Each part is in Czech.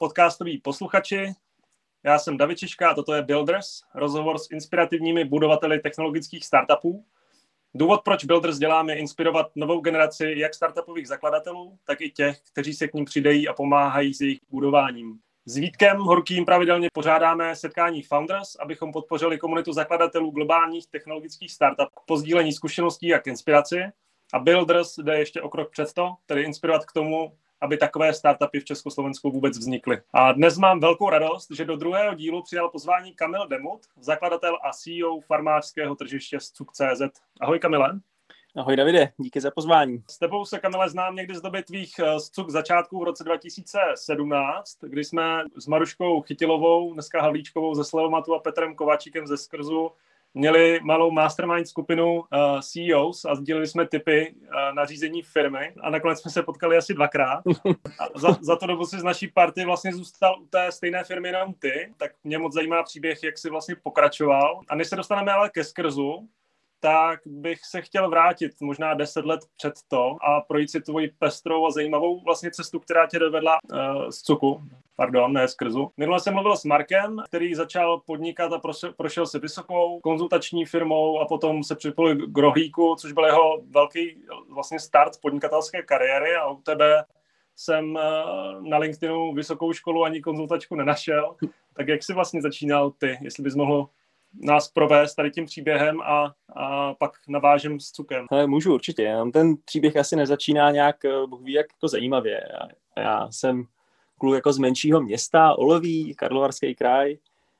podcastoví posluchači. Já jsem David Čižka a toto je Builders, rozhovor s inspirativními budovateli technologických startupů. Důvod, proč Builders děláme, je inspirovat novou generaci jak startupových zakladatelů, tak i těch, kteří se k ním přidají a pomáhají s jejich budováním. S Vítkem Horkým pravidelně pořádáme setkání Founders, abychom podpořili komunitu zakladatelů globálních technologických startupů po sdílení zkušeností a k inspiraci. A Builders jde ještě o krok před to, tedy inspirovat k tomu, aby takové startupy v Československu vůbec vznikly. A dnes mám velkou radost, že do druhého dílu přijal pozvání Kamil Demut, zakladatel a CEO farmářského tržiště Scuk.cz. Ahoj Kamile. Ahoj Davide, díky za pozvání. S tebou se, Kamile, znám někdy z doby tvých Scuk začátků v roce 2017, kdy jsme s Maruškou Chytilovou, dneska Havlíčkovou ze Slevomatu a Petrem Kováčíkem ze Skrzu měli malou mastermind skupinu CEOs a sdíleli jsme tipy na řízení firmy a nakonec jsme se potkali asi dvakrát. A za to dobu si z naší party vlastně zůstal u té stejné firmy jenom ty, tak mě moc zajímá příběh, jak jsi vlastně pokračoval. A než se dostaneme ale ke Skrzu, tak bych se chtěl vrátit možná 10 let před to a projít si tvoji pestrou a zajímavou vlastně cestu, která tě dovedla z Cuku. Pardon, ne z Krzu. Minule jsem mluvil s Markem, který začal podnikat a prošel si vysokou konzultační firmou a potom se připojil k Rohlíku, což byl jeho velký vlastně start podnikatelské kariéry, a u tebe jsem na LinkedInu vysokou školu ani konzultačku nenašel. Tak jak jsi vlastně začínal ty, jestli bys mohl nás provést tady tím příběhem a pak navážem s Cukem? Můžu určitě. Ten příběh asi nezačíná nějak, Bůh ví, jak jako zajímavě. Já jsem kluk jako z menšího města, Oloví, Karlovarský kraj,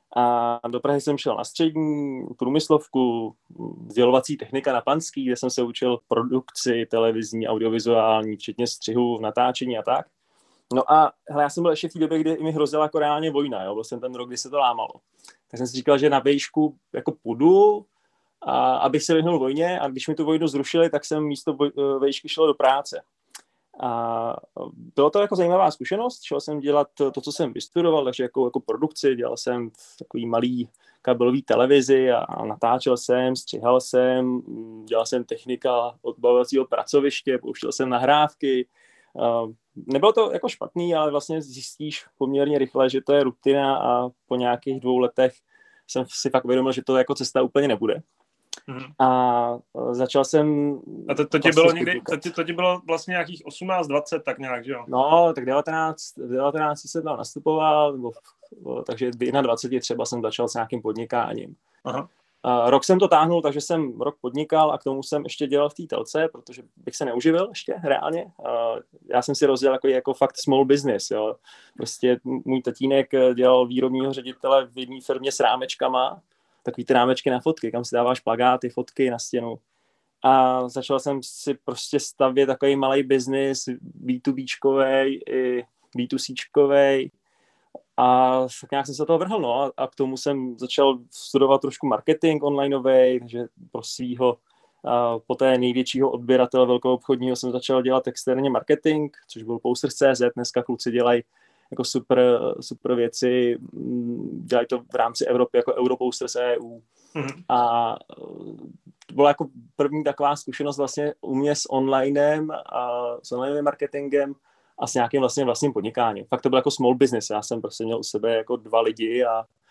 a do Prahy jsem šel na střední průmyslovku, sdělovací technika na Panský, kde jsem se učil produkci televizní, audiovizuální, včetně střihu, natáčení a tak. No a hele, já jsem byl ještě v té době, kdy mi hrozila jako reálně vojna, jo? Byl jsem ten rok, kdy se to lámalo. Tak jsem si říkal, že na vejšku jako půjdu, abych se vyhnul vojně, a když mi tu vojnu zrušili, tak jsem místo vejšky šel do práce. A bylo to jako zajímavá zkušenost, šel jsem dělat to, co jsem vystudoval, takže jako produkci, dělal jsem v takový malý kabelový televizi a natáčel jsem, střihal jsem, dělal jsem technika odbavovacího pracoviště, pouštěl jsem nahrávky. Nebylo to jako špatný, ale vlastně zjistíš poměrně rychle, že to je rutina, a po nějakých 2 letech jsem si fakt uvědomil, že to jako cesta úplně nebude. Mm-hmm. A začal jsem... A to ti bylo někdy, to ti bylo vlastně nějakých 18-20, tak nějak, že jo? No, tak 19 jsem tam nastupoval, takže 21 třeba jsem začal s nějakým podnikáním. Aha. Rok jsem to táhnul, takže jsem rok podnikal a k tomu jsem ještě dělal v té telce, protože bych se neuživil ještě reálně. Já jsem si rozdělal jako fakt small business. Jo. Prostě můj tatínek dělal výrobního ředitele v jedné firmě s rámečkama, takový ty rámečky na fotky, kam si dáváš plakáty, fotky na stěnu. A začal jsem si prostě stavět takový malý business, B2Bčkovej i B2Cčkovej. A tak nějak jsem se toho vrhl, no, a k tomu jsem začal studovat trošku marketing onlineovej, takže pro svýho poté největšího odběratele velkoobchodního jsem začal dělat externě marketing, což byl Posters.cz. Dneska kluci dělají jako super věci, dělají to v rámci Evropy jako Europosters EU. Mm-hmm. A to byla jako první taková zkušenost vlastně u mě s onlinem a s online marketingem a s nějakým vlastním podnikáním. Fakt to byl jako small business. Já jsem prostě měl u sebe jako 2 lidi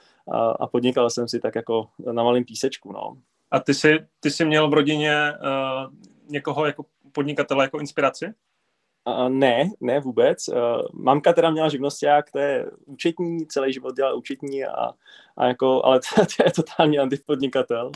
a podnikal jsem si tak jako na malém písečku, no. A ty jsi měl v rodině někoho jako podnikatele, jako inspiraci? Ne vůbec. Mamka teda měla živnosťák, to je účetní, celý život dělala účetní ale to je totální antipodnikatel.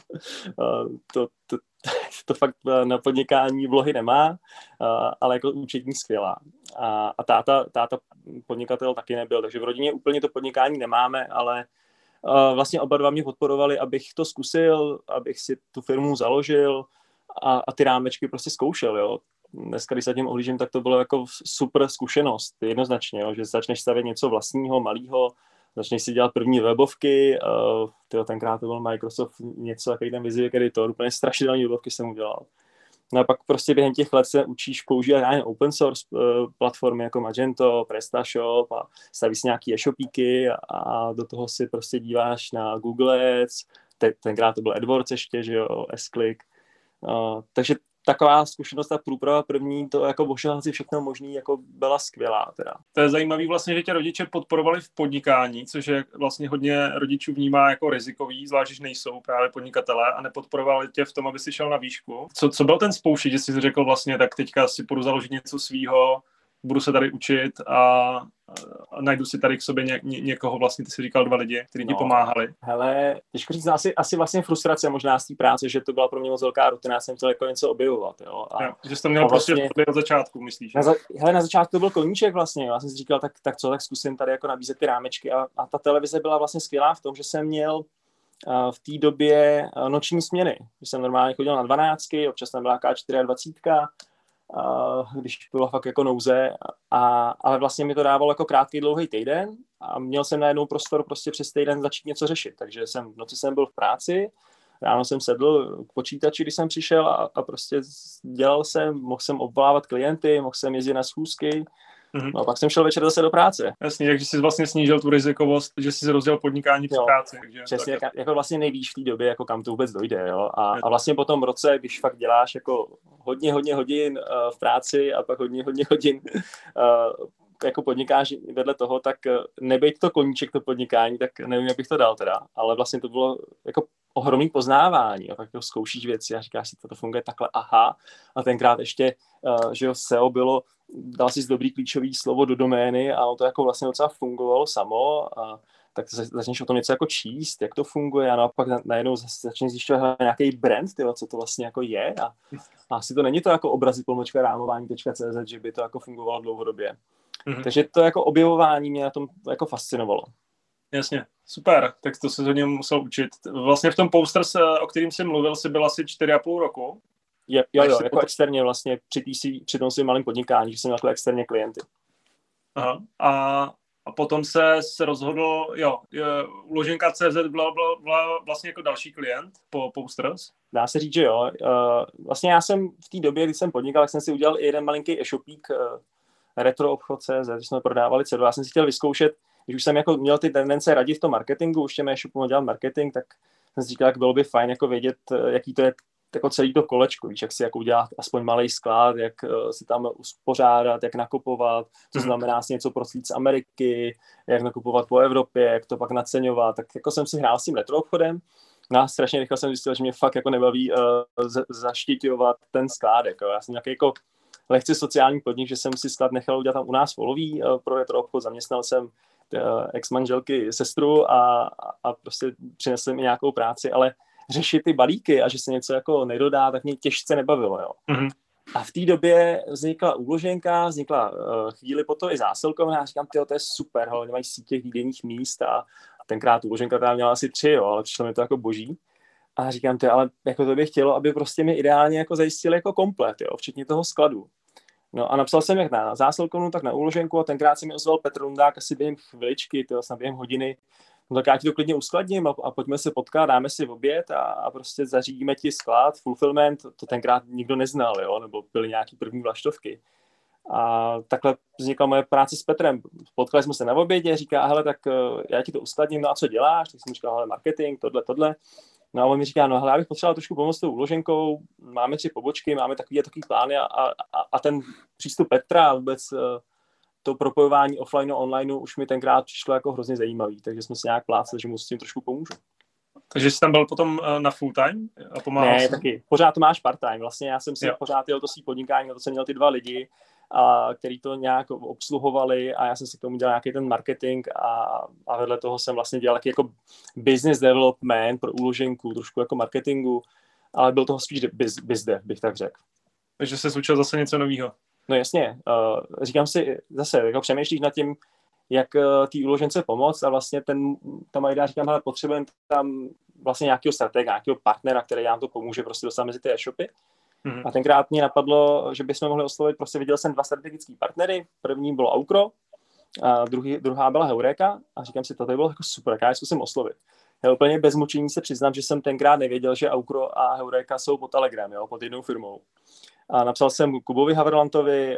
To fakt na podnikání vlohy nemá, ale jako účetní skvělá. A táta podnikatel taky nebyl, takže v rodině úplně to podnikání nemáme, ale vlastně oba dva mě podporovali, abych to zkusil, abych si tu firmu založil a ty rámečky prostě zkoušel, jo. Dneska, když se tím ohlížím, tak to bylo jako super zkušenost, jednoznačně, jo, že začneš stavět něco vlastního, malého, začneš si dělat první webovky, tenkrát to byl Microsoft něco, takový ten Visual Editor, úplně strašidelný webovky jsem udělal. No a pak prostě během těch let se učíš používat open source platformy jako Magento, PrestaShop a stavíš si nějaký e-shopíky a do toho si prostě díváš na Google Ads, tenkrát to byl AdWords ještě, že jo, S-Click. Takže taková zkušenost, ta průprava první, to jako ošahat si všechno možný, jako byla skvělá teda. To je zajímavý vlastně, že tě rodiče podporovali v podnikání, což je vlastně hodně rodičů vnímá jako rizikový, zvlášť, když nejsou právě podnikatelé a nepodporovali tě v tom, aby si šel na výšku. Co byl ten spouštěč, že jsi řekl vlastně, tak teďka si půjdu založit něco svýho, budu se tady učit a najdu si tady k sobě někoho, vlastně ty jsi říkal 2 lidi, kteří ti pomáhali. Hele, těžko říct, asi vlastně frustrace možná z té práce, že to byla pro mě moc velká rutina, já jsem chtěl jako něco objevovat. Jo, že jsi to měl vlastně, prostě od začátku, myslíš? Na začátku to byl koníček vlastně, já jsem si říkal, tak zkusím tady jako nabízet ty rámečky a ta televize byla vlastně skvělá v tom, že jsem měl v té době noční směny, že jsem normálně chodil na 12, občas tam byla 24, když bylo fakt jako nouze, ale vlastně mi to dávalo jako krátký, dlouhý týden a měl jsem najednou prostor prostě přes týden začít něco řešit, takže v noci jsem byl v práci, ráno jsem sedl k počítači, když jsem přišel a prostě dělal jsem, mohl jsem obvolávat klienty, mohl jsem jezdit na schůzky. No a pak jsem šel večer zase do práce. Jasně, takže jsi vlastně snížil tu rizikovost, že jsi rozdělil podnikání při práci. Takže přesně, jako vlastně nejvíš v té době, jako kam to vůbec dojde. Jo? A vlastně po tom roce, když fakt děláš jako hodně hodin v práci a pak hodně hodin jako podnikáš vedle toho, tak nebejt to koníček, to podnikání, tak nevím, jak bych to dal teda. Ale vlastně to bylo jako ohromný poznávání. A pak jako zkoušíš věci a říkáš si, to funguje takhle, aha. A tenkrát ještě, že jo, SEO bylo, dal si dobrý klíčový slovo do domény a ono to jako vlastně docela fungovalo samo a tak začneš o tom něco jako číst, jak to funguje a pak najednou začneš zjišťovat nějaký brand, tyjo, co to vlastně jako je a asi to není to jako obrazy_rámování.cz, že by to jako fungovalo dlouhodobě. Takže to jako objevování mě na tom jako fascinovalo. Jasně, super, tak to se hodně musel učit. Vlastně v tom Posters, o kterým jsi mluvil, jsi byl asi 4,5 roku. Jo, jako externě vlastně při tom svým malým podnikání, že jsem měl jako externě klienty. Aha. A potom se rozhodl, Uloženka.cz byla vlastně jako další klient po Posters? Dá se říct, že jo. Vlastně já jsem v té době, kdy jsem podnikal, tak jsem si udělal i jeden malinký e-shopík, retroobchod.cz, když jsme prodávali cedule. Já jsem si chtěl vyzkoušet, když už jsem jako měl ty tendence radit v tom marketingu, už těm e-shopům dělal marketing, tak jsem si říkal, jak bylo by fajn jako vědět, jaký to je jako celý to kolečko, víš, jak si jako udělat aspoň malý sklad, jak si tam uspořádat, jak nakupovat, to znamená si něco proslít z Ameriky, jak nakupovat po Evropě, jak to pak naceňovat, tak jako jsem si hrál s tím retroobchodem. No a strašně rychle jsem zjistil, že mě fakt jako nebaví zaštiťovat ten sklad, jako já jsem nějaký jako lehce sociální podnik, že jsem si sklad nechal udělat tam u nás v Oloví pro retroobchod, zaměstnal jsem ex-manželky sestru a prostě přinesl mi nějakou práci, ale řešit ty balíky a že se něco jako nedodá, tak mě těžce nebavilo, jo. A v té době vznikla Uloženka, vznikla chvíli potom i zásilkovna a říkám, to je super, oni mají sítě výdejních míst a tenkrát Uloženka tam měla asi 3, jo, ale přišlo mi to jako boží. A říkám, ale jako to bych chtělo, aby prostě mi ideálně jako zajistili jako komplet, jo, včetně toho skladu. No a napsal jsem jak na zásilkovnu, tak na Uloženku a tenkrát se mi ozval Petr Rundák asi během chviličky, snad během hodiny. No tak já ti to klidně uskladním a pojďme se potkat, dáme si oběd a prostě zařídíme ti sklad, fulfillment, to tenkrát nikdo neznal, jo, nebo byly nějaký první vlaštovky. A takhle vznikla moje práce s Petrem. Potkali jsme se na obědě, říká, hele, tak já ti to uskladním, no a co děláš? Tak jsem říkal, hele, marketing, tohle. No a on mi říká, no hele, já bych potřeboval trošku pomoct s tou Uloženkou, máme 3 pobočky, máme takový plány a ten přístup Petra a vůbec to propojování offline a online už mi tenkrát přišlo jako hrozně zajímavý, takže jsme si nějak plácli, že mu s tím trošku pomůžu. Takže jsi tam byl potom na full time a pomáhal Ne, taky. Pořád to máš part time. Vlastně já jsem si pořád jel to svý podnikání, na to jsem měl ty 2 lidi, který to nějak obsluhovali a já jsem si k tomu dělal nějaký ten marketing a vedle toho jsem vlastně dělal taky jako business development pro Uloženku, trošku jako marketingu, ale byl toho spíš bizdev, bych tak řekl. Takže jsi učil zase něco nového. No jasně, říkám si zase, jako přemýšlíš nad tím, jak té Uložence pomoct a vlastně tam Majda říkám, hele, potřebujeme tam vlastně nějakého stratega, nějakého partnera, který nám to pomůže prostě dostat mezi ty e-shopy. A tenkrát mě napadlo, že bychom mohli oslovit, prostě viděl jsem 2 strategický partnery, první bylo Aukro, a druhá byla Heureka a říkám si, to bylo jako super, já je zkusím oslovit. Já úplně bez mučení se přiznám, že jsem tenkrát nevěděl, že Aukro a Heureka jsou pod Telegram, jo, pod jednou firmou. A napsal jsem Kubovi Haverlantovi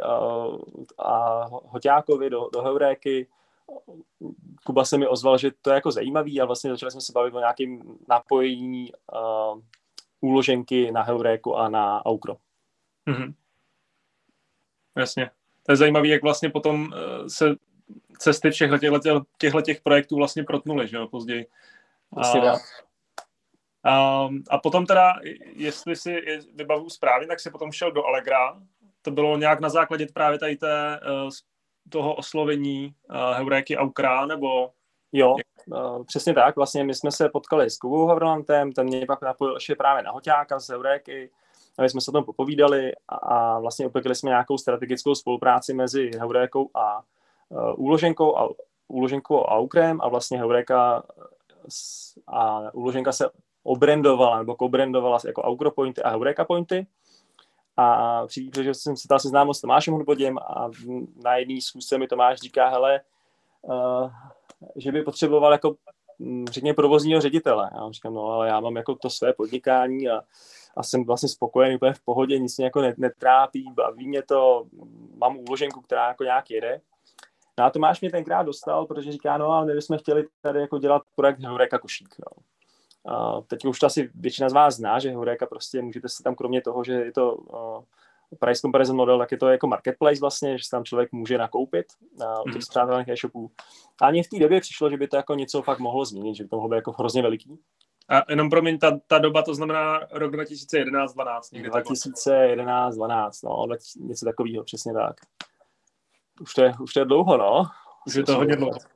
a Hoťákovi do Heuréky. Kuba se mi ozval, že to je jako zajímavý a vlastně začali jsme se bavit o nějakém napojení Uloženky na Heuréku a na Aukro. Mm-hmm. Jasně. To je zajímavé, jak vlastně potom se cesty těchto projektů vlastně protnuly, že jo, později. A potom teda, jestli si vybavu správně, tak si potom šel do Allegra. To bylo nějak na základě právě tady toho oslovení Heuréky Aukra, nebo... Jo, přesně tak. Vlastně my jsme se potkali s Kubou Havrlantem, ten mě pak napojil ještě právě na Hoťáka z Heuréky, aby jsme se o tom popovídali a vlastně upekli jsme nějakou strategickou spolupráci mezi Heurékou a Úloženkou a Aukrem a vlastně Heuréka a Úloženka se obrandovala nebo kobrandovala jako Aukro Pointy a Heuréka Pointy. A při že jsem se seznámil s Tomášem Hudbodím a na jedné schůzce mi Tomáš říká, hele, že by potřeboval jako, řekněme, provozního ředitele. Já říkám, no ale já mám jako to své podnikání a jsem vlastně spokojený, úplně v pohodě, nic mě jako netrápí, baví mě to, mám úloženku, která jako nějak jede. No a Tomáš mě tenkrát dostal, protože říká, no ale my bychom chtěli tady jako dělat projekt Heuréka Košík. No. Teď už to asi většina z vás zná, že Heuréka prostě můžete si tam kromě toho, že je to price comparison model, tak je to jako marketplace vlastně, že si tam člověk může nakoupit u těch spřátelených e-shopů. A mně v té době přišlo, že by to jako něco fakt mohlo změnit, že by to mohlo být jako hrozně veliký. A jenom promiň, ta doba, to znamená rok 2011-12. 2011-12, no, něco takového, přesně tak. Už to je dlouho, no. Už je to hodně dlouho.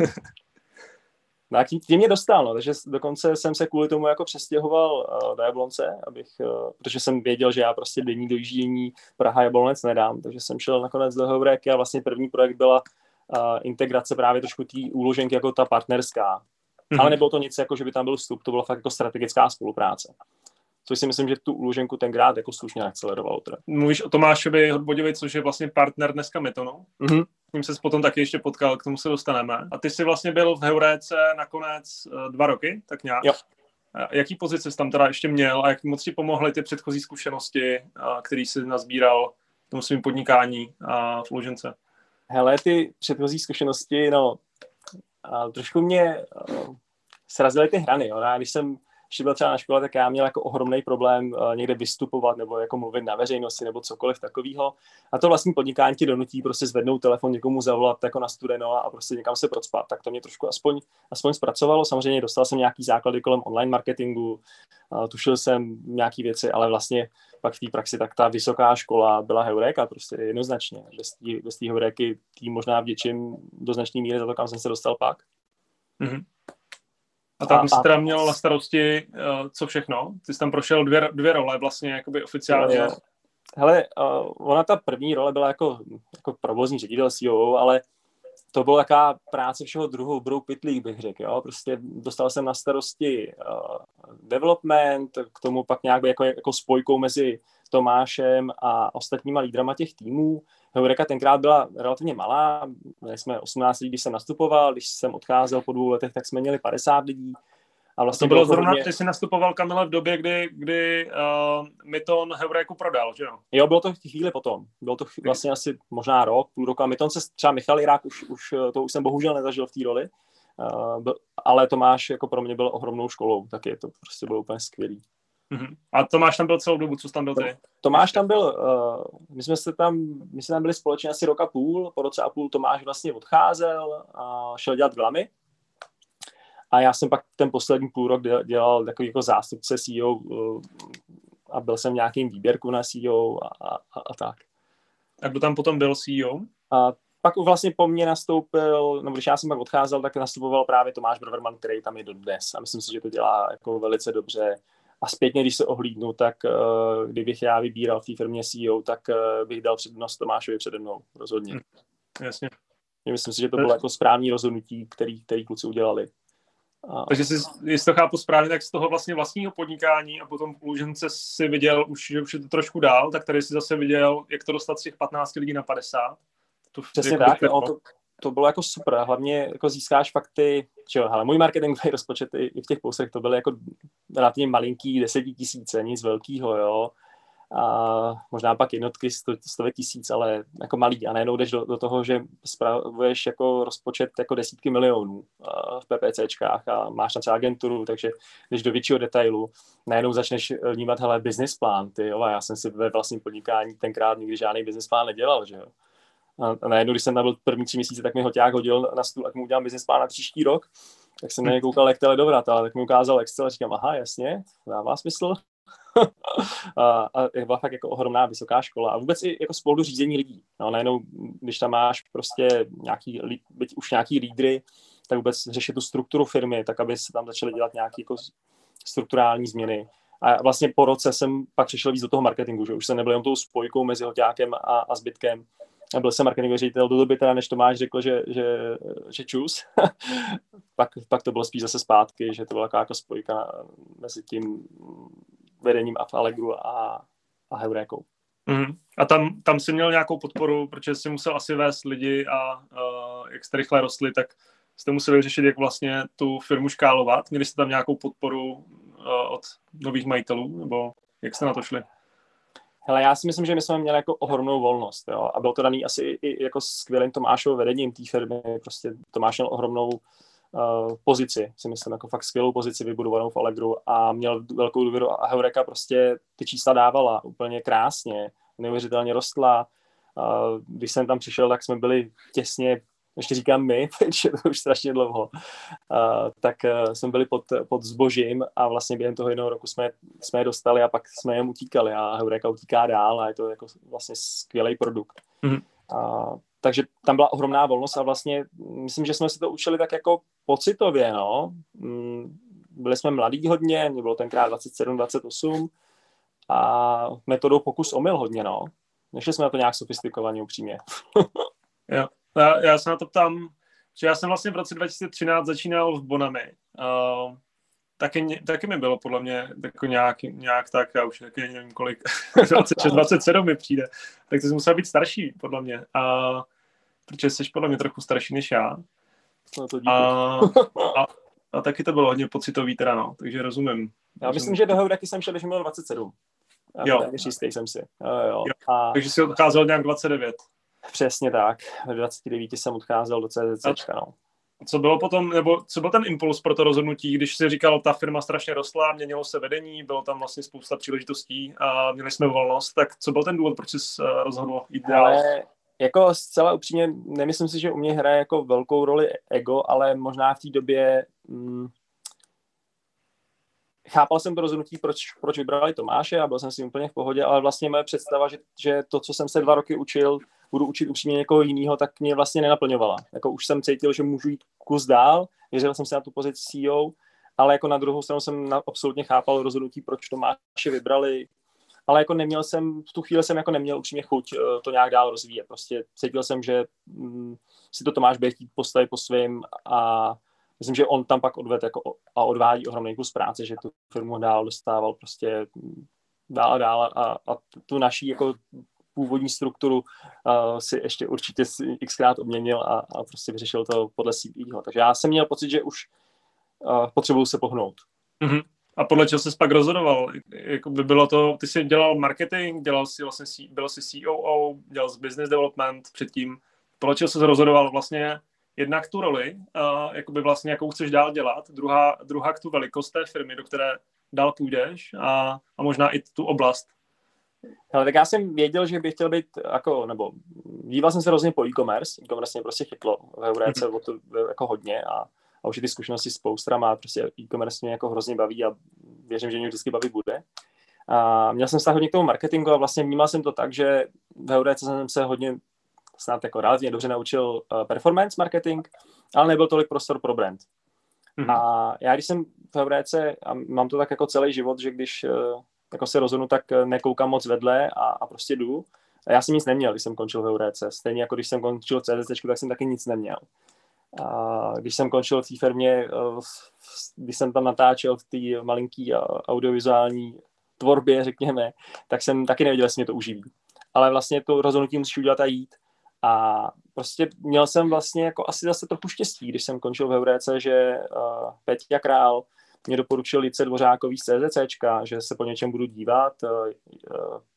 No a tím mě dostal, no, takže dokonce jsem se kvůli tomu jako přestěhoval do Jablonce, protože jsem věděl, že já prostě denní dojíždění Praha-Jablonec nedám, takže jsem šel nakonec do Heuréky a vlastně první projekt byla integrace právě trošku té úloženky jako ta partnerská. Ale nebylo to nic, jako že by tam byl vstup, to byla fakt jako strategická spolupráce. Což si myslím, že tu úloženku tenkrát jako slušně akcelerovalo. Mluvíš o Tomášovi Hudboděvi, což je vlastně partner dneska Metonu. Mm-hmm. S ním se potom taky ještě potkal, k tomu se dostaneme. A ty jsi vlastně byl v Heuréce nakonec 2 roky, tak nějak. Jo. Jaký pozice jsi tam teda ještě měl a jak moc ti pomohly ty předchozí zkušenosti, které jsi nazbíral v tom svým podnikání a v úložence? Hele, ty předchozí zkušenosti, no, trošku mě srazily ty hrany. Jo. Když jsem ještě byl třeba na škole, tak já měl jako ohromný problém někde vystupovat nebo jako mluvit na veřejnosti nebo cokoliv takového. A to vlastní podnikání ti donutí prostě zvednout telefon, někomu zavolat jako na studeno a prostě někam se procpat. Tak to mě trošku aspoň zpracovalo. Samozřejmě dostal jsem nějaký základy kolem online marketingu, tušil jsem nějaký věci, ale vlastně pak v té praxi tak ta vysoká škola byla Heuréka prostě jednoznačně. Bez té Heuréky tým možná vděčím do značné míry za to, kam jsem se dostal pak. Mm-hmm. A tam jsi teda měl na starosti co všechno? Ty jsi tam prošel dvě role vlastně jakoby oficiálně. Hele, ona ta první role byla jako provozní ředitel CEO, ale to byla taková práce všeho druhou brouk pytlík, bych řekl. Jo? Prostě dostal jsem na starosti development, k tomu pak nějak jako spojkou mezi Tomášem a ostatníma lídrama těch týmů. Heuréka tenkrát byla relativně malá, měli jsme 18 lidí, když jsem nastupoval, když jsem odcházel po 2 letech, tak jsme měli 50 lidí. A vlastně to bylo zrovna, když jsi nastupoval, Kamile, v době, kdy Myton Heuréku prodal, že jo? Jo, bylo to chvíli potom. Bylo to vlastně asi možná rok, půl roku. A Myton se třeba Michal Jirák už jsem bohužel nezažil v té roli, ale Tomáš jako pro mě byl ohromnou školou, taky to prostě bylo úplně skvělý. A Tomáš tam byl celou dobu, co jsi tam byl ty? Tomáš tam byl, my jsme tam byli společně asi rok a půl, po roce a půl Tomáš vlastně odcházel a šel dělat glamy. A já jsem pak ten poslední půl rok dělal takový jako zástupce CEO a byl jsem v nějakým výběrku na CEO a tak. A kdo tam potom byl CEO? A pak vlastně po mně nastoupil, no když já jsem pak odcházel, tak nastupoval právě Tomáš Braverman, který tam je dodnes. A myslím si, že to dělá jako velice dobře. A zpětně, když se ohlídnu, tak kdybych já vybíral v té firmě CEO, tak bych dal přednost Tomášovi přede mnou, rozhodně. Jasně. Myslím si, že to bylo jako správný rozhodnutí, který kluci udělali. Takže jestli to chápu správně, tak z toho vlastně vlastního podnikání a potom v Úložence si viděl, že už je to trošku dál, tak tady si zase viděl, jak to dostat z těch 15 lidí na 50. Přesně tak, to bylo jako super. Hlavně jako získáš fakt ty, hele, můj marketingový rozpočet i v těch postech to byly jako relativně malinký 10 000, nic velkýho, jo. a možná pak jednotky stovek tisíc, ale jako malý a najednou jdeš do toho, že spravuješ jako rozpočet jako desítky milionů v PPCčkách a máš tam celou agenturu, takže jdeš do většího detailu, najednou začneš vnímat, hele, business plán, ty jo, a já jsem si ve vlastním podnikání tenkrát nikdy žádný business plán nedělal, že jo. A najednou, když jsem tam byl první 3 měsíce, tak mi hoťák hodil na stůl, ať mu udělám business plán na příští rok, tak jsem na něj koukal, jak to je dobrá, ale tak mi ukázal Excel a říkám, aha, jasně, dává smysl. a byla fakt jako ohromná vysoká škola a vůbec i jako spolu řízení lidí. No, najednou, když tam máš prostě už nějaký lídry, tak vůbec řešit tu strukturu firmy, tak aby se tam začaly dělat nějaké jako strukturální změny. A vlastně po roce jsem pak přišel víc do toho marketingu, že už jsem nebyl jenom tou spojkou mezi hoťákem a zbytkem. A byl jsem marketingový ředitel do doby teda, než Tomáš řekl, že čus. pak to bylo spíš zase zpátky, že to byla jako spojka mezi tím vedením v Allegru a Heurékou. Mm. A tam jsi měl nějakou podporu, protože jsi musel asi vést lidi a jak jste rychle rostli, tak jste museli řešit, jak vlastně tu firmu škálovat. Měli jste tam nějakou podporu od nových majitelů, nebo jak jste na to šli? Hele, já si myslím, že my jsme měli jako ohromnou volnost, jo? A bylo to daný asi i jako skvělým Tomášovým vedením té firmy. Prostě Tomáš měl ohromnou pozici, si myslím, jako fakt skvělou pozici vybudovanou v Allegru a měl velkou důvěru a Heureka prostě ty čísla dávala úplně krásně, neuvěřitelně rostla. Když jsem tam přišel, tak jsme byli těsně, ještě říkám my, protože to už strašně dlouho, tak jsme byli pod zbožím a vlastně během toho 1 roku jsme je dostali a pak jsme jim utíkali a Heureka utíká dál a je to jako vlastně skvělý produkt. Mm-hmm. Takže tam byla ohromná volnost a vlastně myslím, že jsme se to učili tak jako pocitově, no. Byli jsme mladí hodně, mě bylo tenkrát 27, 28 a metodou pokus omyl hodně, no. Nešli jsme na to nějak sofistikovaně, upřímně. Jo, já se na to ptám, že já jsem vlastně v roce 2013 začínal v Bonami. Taky mi bylo podle mě jako nějak tak, já už taky nevím kolik, 26, 27 mi přijde, tak to jsi musel být starší, podle mě. Protože jsi podle mě trochu starší než já. No to a taky to bylo hodně pocitový teda, no, takže rozumím. Já myslím, že do Heureky jsem šel, když měl 27. Jo. Jistý jsem si. Jo. Takže jsi odcházel nějak 29. Přesně tak. V 29 jsem odcházel do CZCčka, no. Co bylo potom, nebo co byl ten impuls pro to rozhodnutí, když jsi říkal, ta firma strašně rostla, měnilo se vedení, bylo tam vlastně spousta příležitostí a měli jsme volnost, tak co byl ten důvod, proč jsi rozhodl jít dál? Ale jako zcela upřímně, nemyslím si, že u mě hraje jako velkou roli ego, ale možná v té době chápal jsem to rozhodnutí, proč vybrali Tomáše a byl jsem si úplně v pohodě, ale vlastně moje představa, že to, co jsem se 2 roky učil, budu učit upřímně někoho jiného, tak mě vlastně nenaplňovala. Jako už jsem cítil, že můžu jít kus dál, věřil jsem si na tu pozici CEO, ale jako na druhou stranu jsem absolutně chápal rozhodnutí, proč Tomáše vybrali, ale jako v tu chvíli jsem jako neměl upřímně chuť to nějak dál rozvíjet. Prostě cítil jsem, že si to Tomáš bude chtít postavit po svým a myslím, že on tam pak odvedl jako a odvádí ohromný kus práce, že tu firmu dál dostával prostě dál a dál a tu naší jako původní strukturu si ještě určitě xkrát obměnil a prostě vyřešil to podle svýho. Takže já jsem měl pocit, že už potřebuju se pohnout. Mm-hmm. A podle čeho jsi pak rozhodoval? Jakoby bylo to, ty jsi dělal marketing, byl jsi COO, dělal jsi business development předtím. Podle čeho jsi rozhodoval vlastně jednak tu roli, jakoby vlastně jakou chceš dál dělat, druhá tu velikost té firmy, do které dál půjdeš a možná i tu oblast. Hele, tak já jsem věděl, že bych chtěl být nebo díval jsem se hrozně po e-commerce mě prostě chytlo v Heurece jako hodně a už ty zkušenosti s posterama, prostě e-commerce mě jako hrozně baví a věřím, že mě vždycky bavit bude. A měl jsem vztah hodně k tomu marketingu a vlastně vnímal jsem to tak, že v Heurece jsem se hodně snad jako relativně dobře naučil performance marketing, ale nebyl tolik prostor pro brand. A já když jsem v Heurece a mám to tak jako celý život, že když jako se rozhodnu, tak nekoukám moc vedle a prostě jdu. A já jsem nic neměl, když jsem končil v Heurece. Stejně jako když jsem končil v CZCčku, tak jsem taky nic neměl. A když jsem končil v té firmě, když jsem tam natáčel v té malinký audiovizuální tvorbě, řekněme, tak jsem taky nevěděl, jestli mě to uživí. Ale vlastně to rozhodnutí musíš udělat a jít. A prostě měl jsem vlastně jako asi zase trochu štěstí, když jsem končil v Heurece, že Peťa Král mě doporučil Lidce Dvořákový z CZCčka, že se po něčem budu dívat.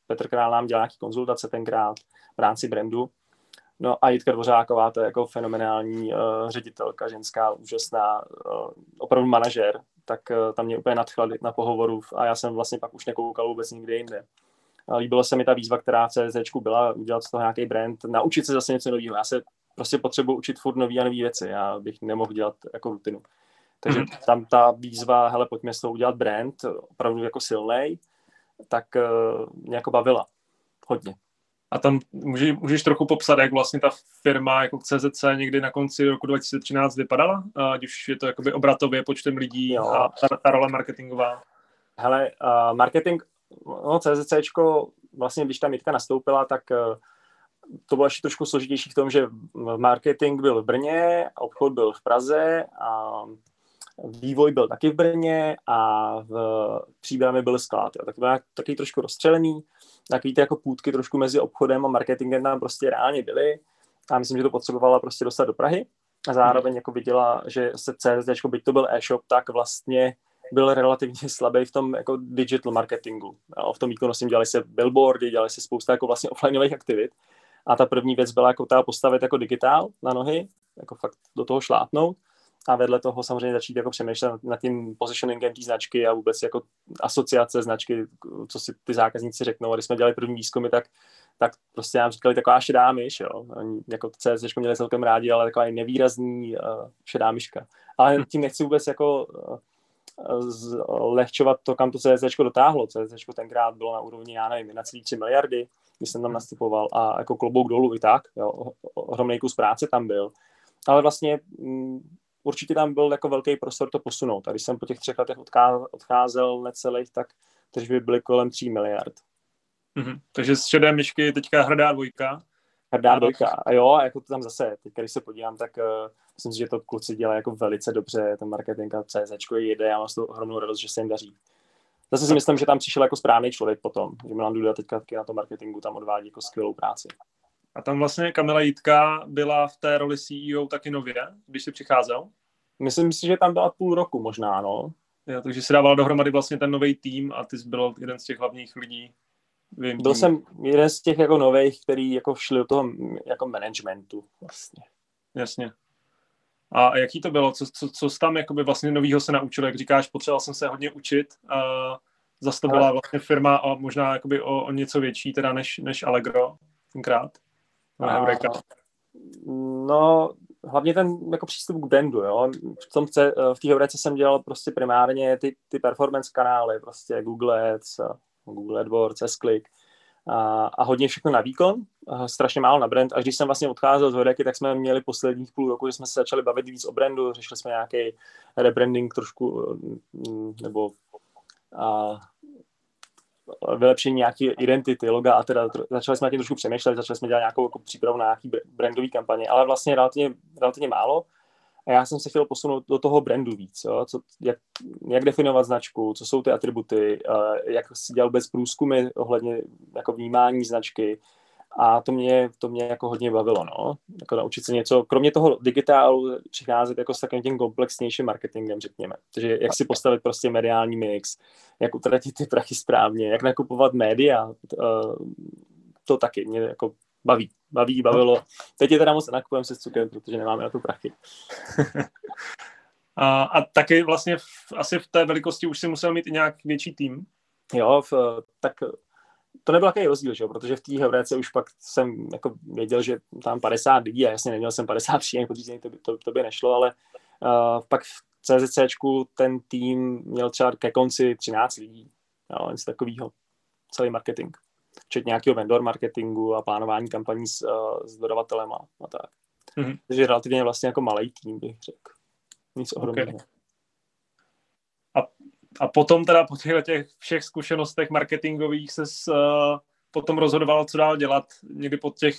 Petr Král nám dělal nějaký konzultace tenkrát v rámci brandu. No a Jitka Dvořáková, to je jako fenomenální ředitelka, ženská, úžasná, opravdu manažer, tak tam mě úplně nadchla na pohovoru a já jsem vlastně pak už nekoukal vůbec nikde jinde. Líbilo se mi ta výzva, která v CZCčku byla, udělat z toho nějaký brand, naučit se zase něco nového. Já se prostě potřebuji učit furt nový a nový věci, já bych nemohl dělat jako rutinu. Takže tam ta výzva, hele, pojďme s toho udělat brand, opravdu jako silnej, tak mě jako bavila hodně. A tam můžeš trochu popsat, jak vlastně ta firma jako CZC někdy na konci roku 2013 vypadala? Ať už je to jakoby obratově počtem lidí, jo. A ta role marketingová. Hele, marketing, no CZCčko, vlastně když ta Jitka nastoupila, tak to bylo ještě trošku složitější v tom, že marketing byl v Brně, obchod byl v Praze a vývoj byl taky v Brně a v Příbrami byl sklad. Tak to bylo taky trošku rozstřelený, takový ty jako půtky trošku mezi obchodem a marketingem tam prostě reálně byly a myslím, že to potřebovala prostě dostat do Prahy a zároveň jako viděla, že se CZ, byť to byl e-shop, tak vlastně byl relativně slabý v tom jako digital marketingu. Jo, v tom výkonnostním dělali se billboardy, dělali se spousta jako vlastně offlineových aktivit a ta první věc byla jako ta postavit jako digitál na nohy, jako fakt do toho šlápnout. A vedle toho samozřejmě začít jako přemýšlet nad tím positioningem té značky a vůbec jako asociace značky, co si ty zákazníci řeknou. A když jsme dělali první výzkumy, tak prostě nám říkali taková šedá myš, jo. Oni jako CZ měli celkem rádi, ale taková nevýrazný šedá myška. Ale tím nechci vůbec jako zlehčovat to, kam to CZ dotáhlo. CZ tenkrát bylo na úrovni, já nevím, 1,3 miliardy, když jsem tam nastupoval a jako klobouk dolů i tak, jo. Ohromný kus práce tam byl. Ale vlastně určitě tam byl jako velký prostor to posunout. A když jsem po těch 3 letech odcházel necelých, tak tržby byly kolem 3 miliard. Takže z šedé myšky teďka hrdá dvojka. Hrdá dvojka. A jo, a jako to tam zase, teď když se podívám, tak myslím si, že to kluci dělají jako velice dobře, ten marketing a CZčko jede, já mám z toho ohromnou radost, že se jim daří. Zase si myslím, že tam přišel jako správný člověk potom, že Milan Duda teďka taky na tom marketingu tam odvádí jako skvělou práci. A tam vlastně Kamila Jitka byla v té roli CEO taky nově, když jsi přicházel? Myslím si, že tam byla půl roku možná, no. Jo, takže si dával dohromady vlastně ten nový tým a ty jsi byl jeden z těch hlavních lidí. Byl jsem jeden z těch jako nových, který jako šli do toho jako managementu vlastně. Jasně. A jaký to bylo? Co jsi tam jakoby vlastně novýho se naučil? Jak říkáš, potřeboval jsem se hodně učit. Zase to byla vlastně firma a možná jakoby o něco větší teda než Allegro tenkrát. No, hlavně ten jako přístup k brandu, jo. V té Heurece jsem dělal prostě primárně ty performance kanály, prostě Google Ads, Google AdWords, S-Click a hodně všechno na výkon, strašně málo na brand. Až když jsem vlastně odcházel z Heureky, tak jsme měli posledních půl roku, že jsme se začali bavit víc o brandu, řešili jsme nějaký rebranding trošku, nebo vylepšení nějaké identity, loga a teda začali jsme na tím trošku přemýšlet, začali jsme dělat nějakou jako přípravu na nějaký brandový kampaně, ale vlastně relativně málo. A já jsem se chtěl posunout do toho brandu víc, jo? Jak definovat značku, co jsou ty atributy, jak si dělat vůbec průzkumy ohledně jako vnímání značky. A to mě jako hodně bavilo, no. Jako naučit se něco, kromě toho digitálu přicházet jako s takovým tím komplexnějším marketingem, řekněme. Takže jak si postavit prostě mediální mix, jak utratit ty prachy správně, jak nakupovat média, to taky mě jako bavilo. Teď je teda moc nakupujeme se s cukrem, protože nemáme na to prachy. A taky vlastně asi v té velikosti už si musel mít i nějak větší tým? Jo, tak to nebyl takový rozdíl, že? Protože v té Heurece už pak jsem jako věděl, že tam 50 lidí a jasně neměl jsem 50 příjemných podřízení, to by nešlo, ale pak v CZCčku ten tým měl třeba ke konci 13 lidí, jo, něco takového, celý marketing, včetně nějakého vendor marketingu a plánování kampaní s dodavatelem a tak. Mm-hmm. Takže relativně vlastně jako malej tým, bych řekl. Nic ohromného. Okay. A potom teda po těch všech zkušenostech marketingových ses potom rozhodoval, co dál dělat. Někdy po těch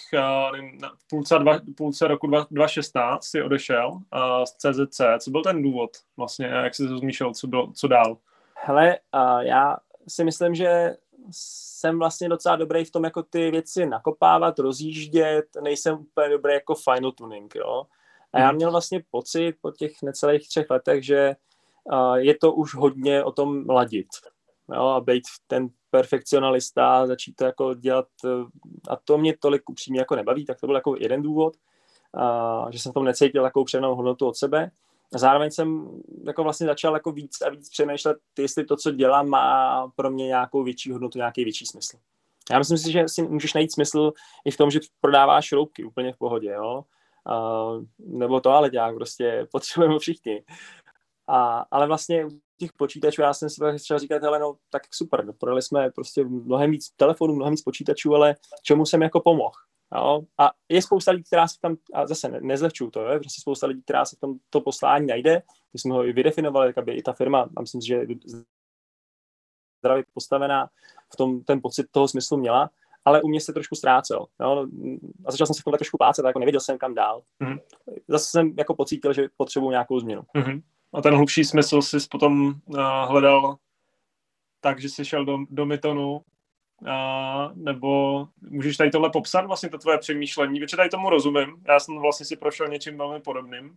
půlce roku 2016 si odešel z CZC. Co byl ten důvod vlastně? Jak jsi to zmýšlel? Co dál? Hele, já si myslím, že jsem vlastně docela dobrý v tom jako ty věci nakopávat, rozjíždět. Nejsem úplně dobrý jako final tuning, jo. A já měl vlastně pocit po těch necelých 3 letech, že je to už hodně o tom ladit. Jo, a být ten perfekcionalista, začít to jako dělat, a to mě tolik upřímně jako nebaví, tak to byl jako jeden důvod, že jsem v tom necítil takovou předanou hodnotu od sebe. A zároveň jsem jako vlastně začal jako víc a víc přemýšlet, jestli to, co dělám, má pro mě nějakou větší hodnotu, nějaký větší smysl. Já myslím si, že si můžeš najít smysl i v tom, že prodáváš šroubky úplně v pohodě, jo? Nebo to ale dělá, prostě potřebujeme všichni. Ale vlastně u těch počítačů já jsem si třeba říkat, hele, no tak super, prodali jsme prostě mnohem víc telefonů, mnohem víc počítačů, ale čemu jsem jako pomohl. Jo? A je spousta lidí, která se tam, a zase nezlehčuju to, je prostě spousta lidí, která se v tom to poslání najde, my jsme ho i vydefinovali, tak aby i ta firma, a myslím si, že je zdravě postavená, v tom ten pocit toho smyslu měla, ale u mě se trošku ztrácel. Jo? A začal jsem se v tom tak trošku plácat, jako nevěděl jsem kam dál. Mm-hmm. Zase jsem jako pocítil, že potřebuji nějakou změnu. Mm-hmm. A ten hlubší smysl jsi potom hledal tak, že jsi šel do Mytonu, nebo můžeš tady tohle popsat, vlastně to tvoje přemýšlení, protože tady tomu rozumím, já jsem vlastně si prošel něčím velmi podobným.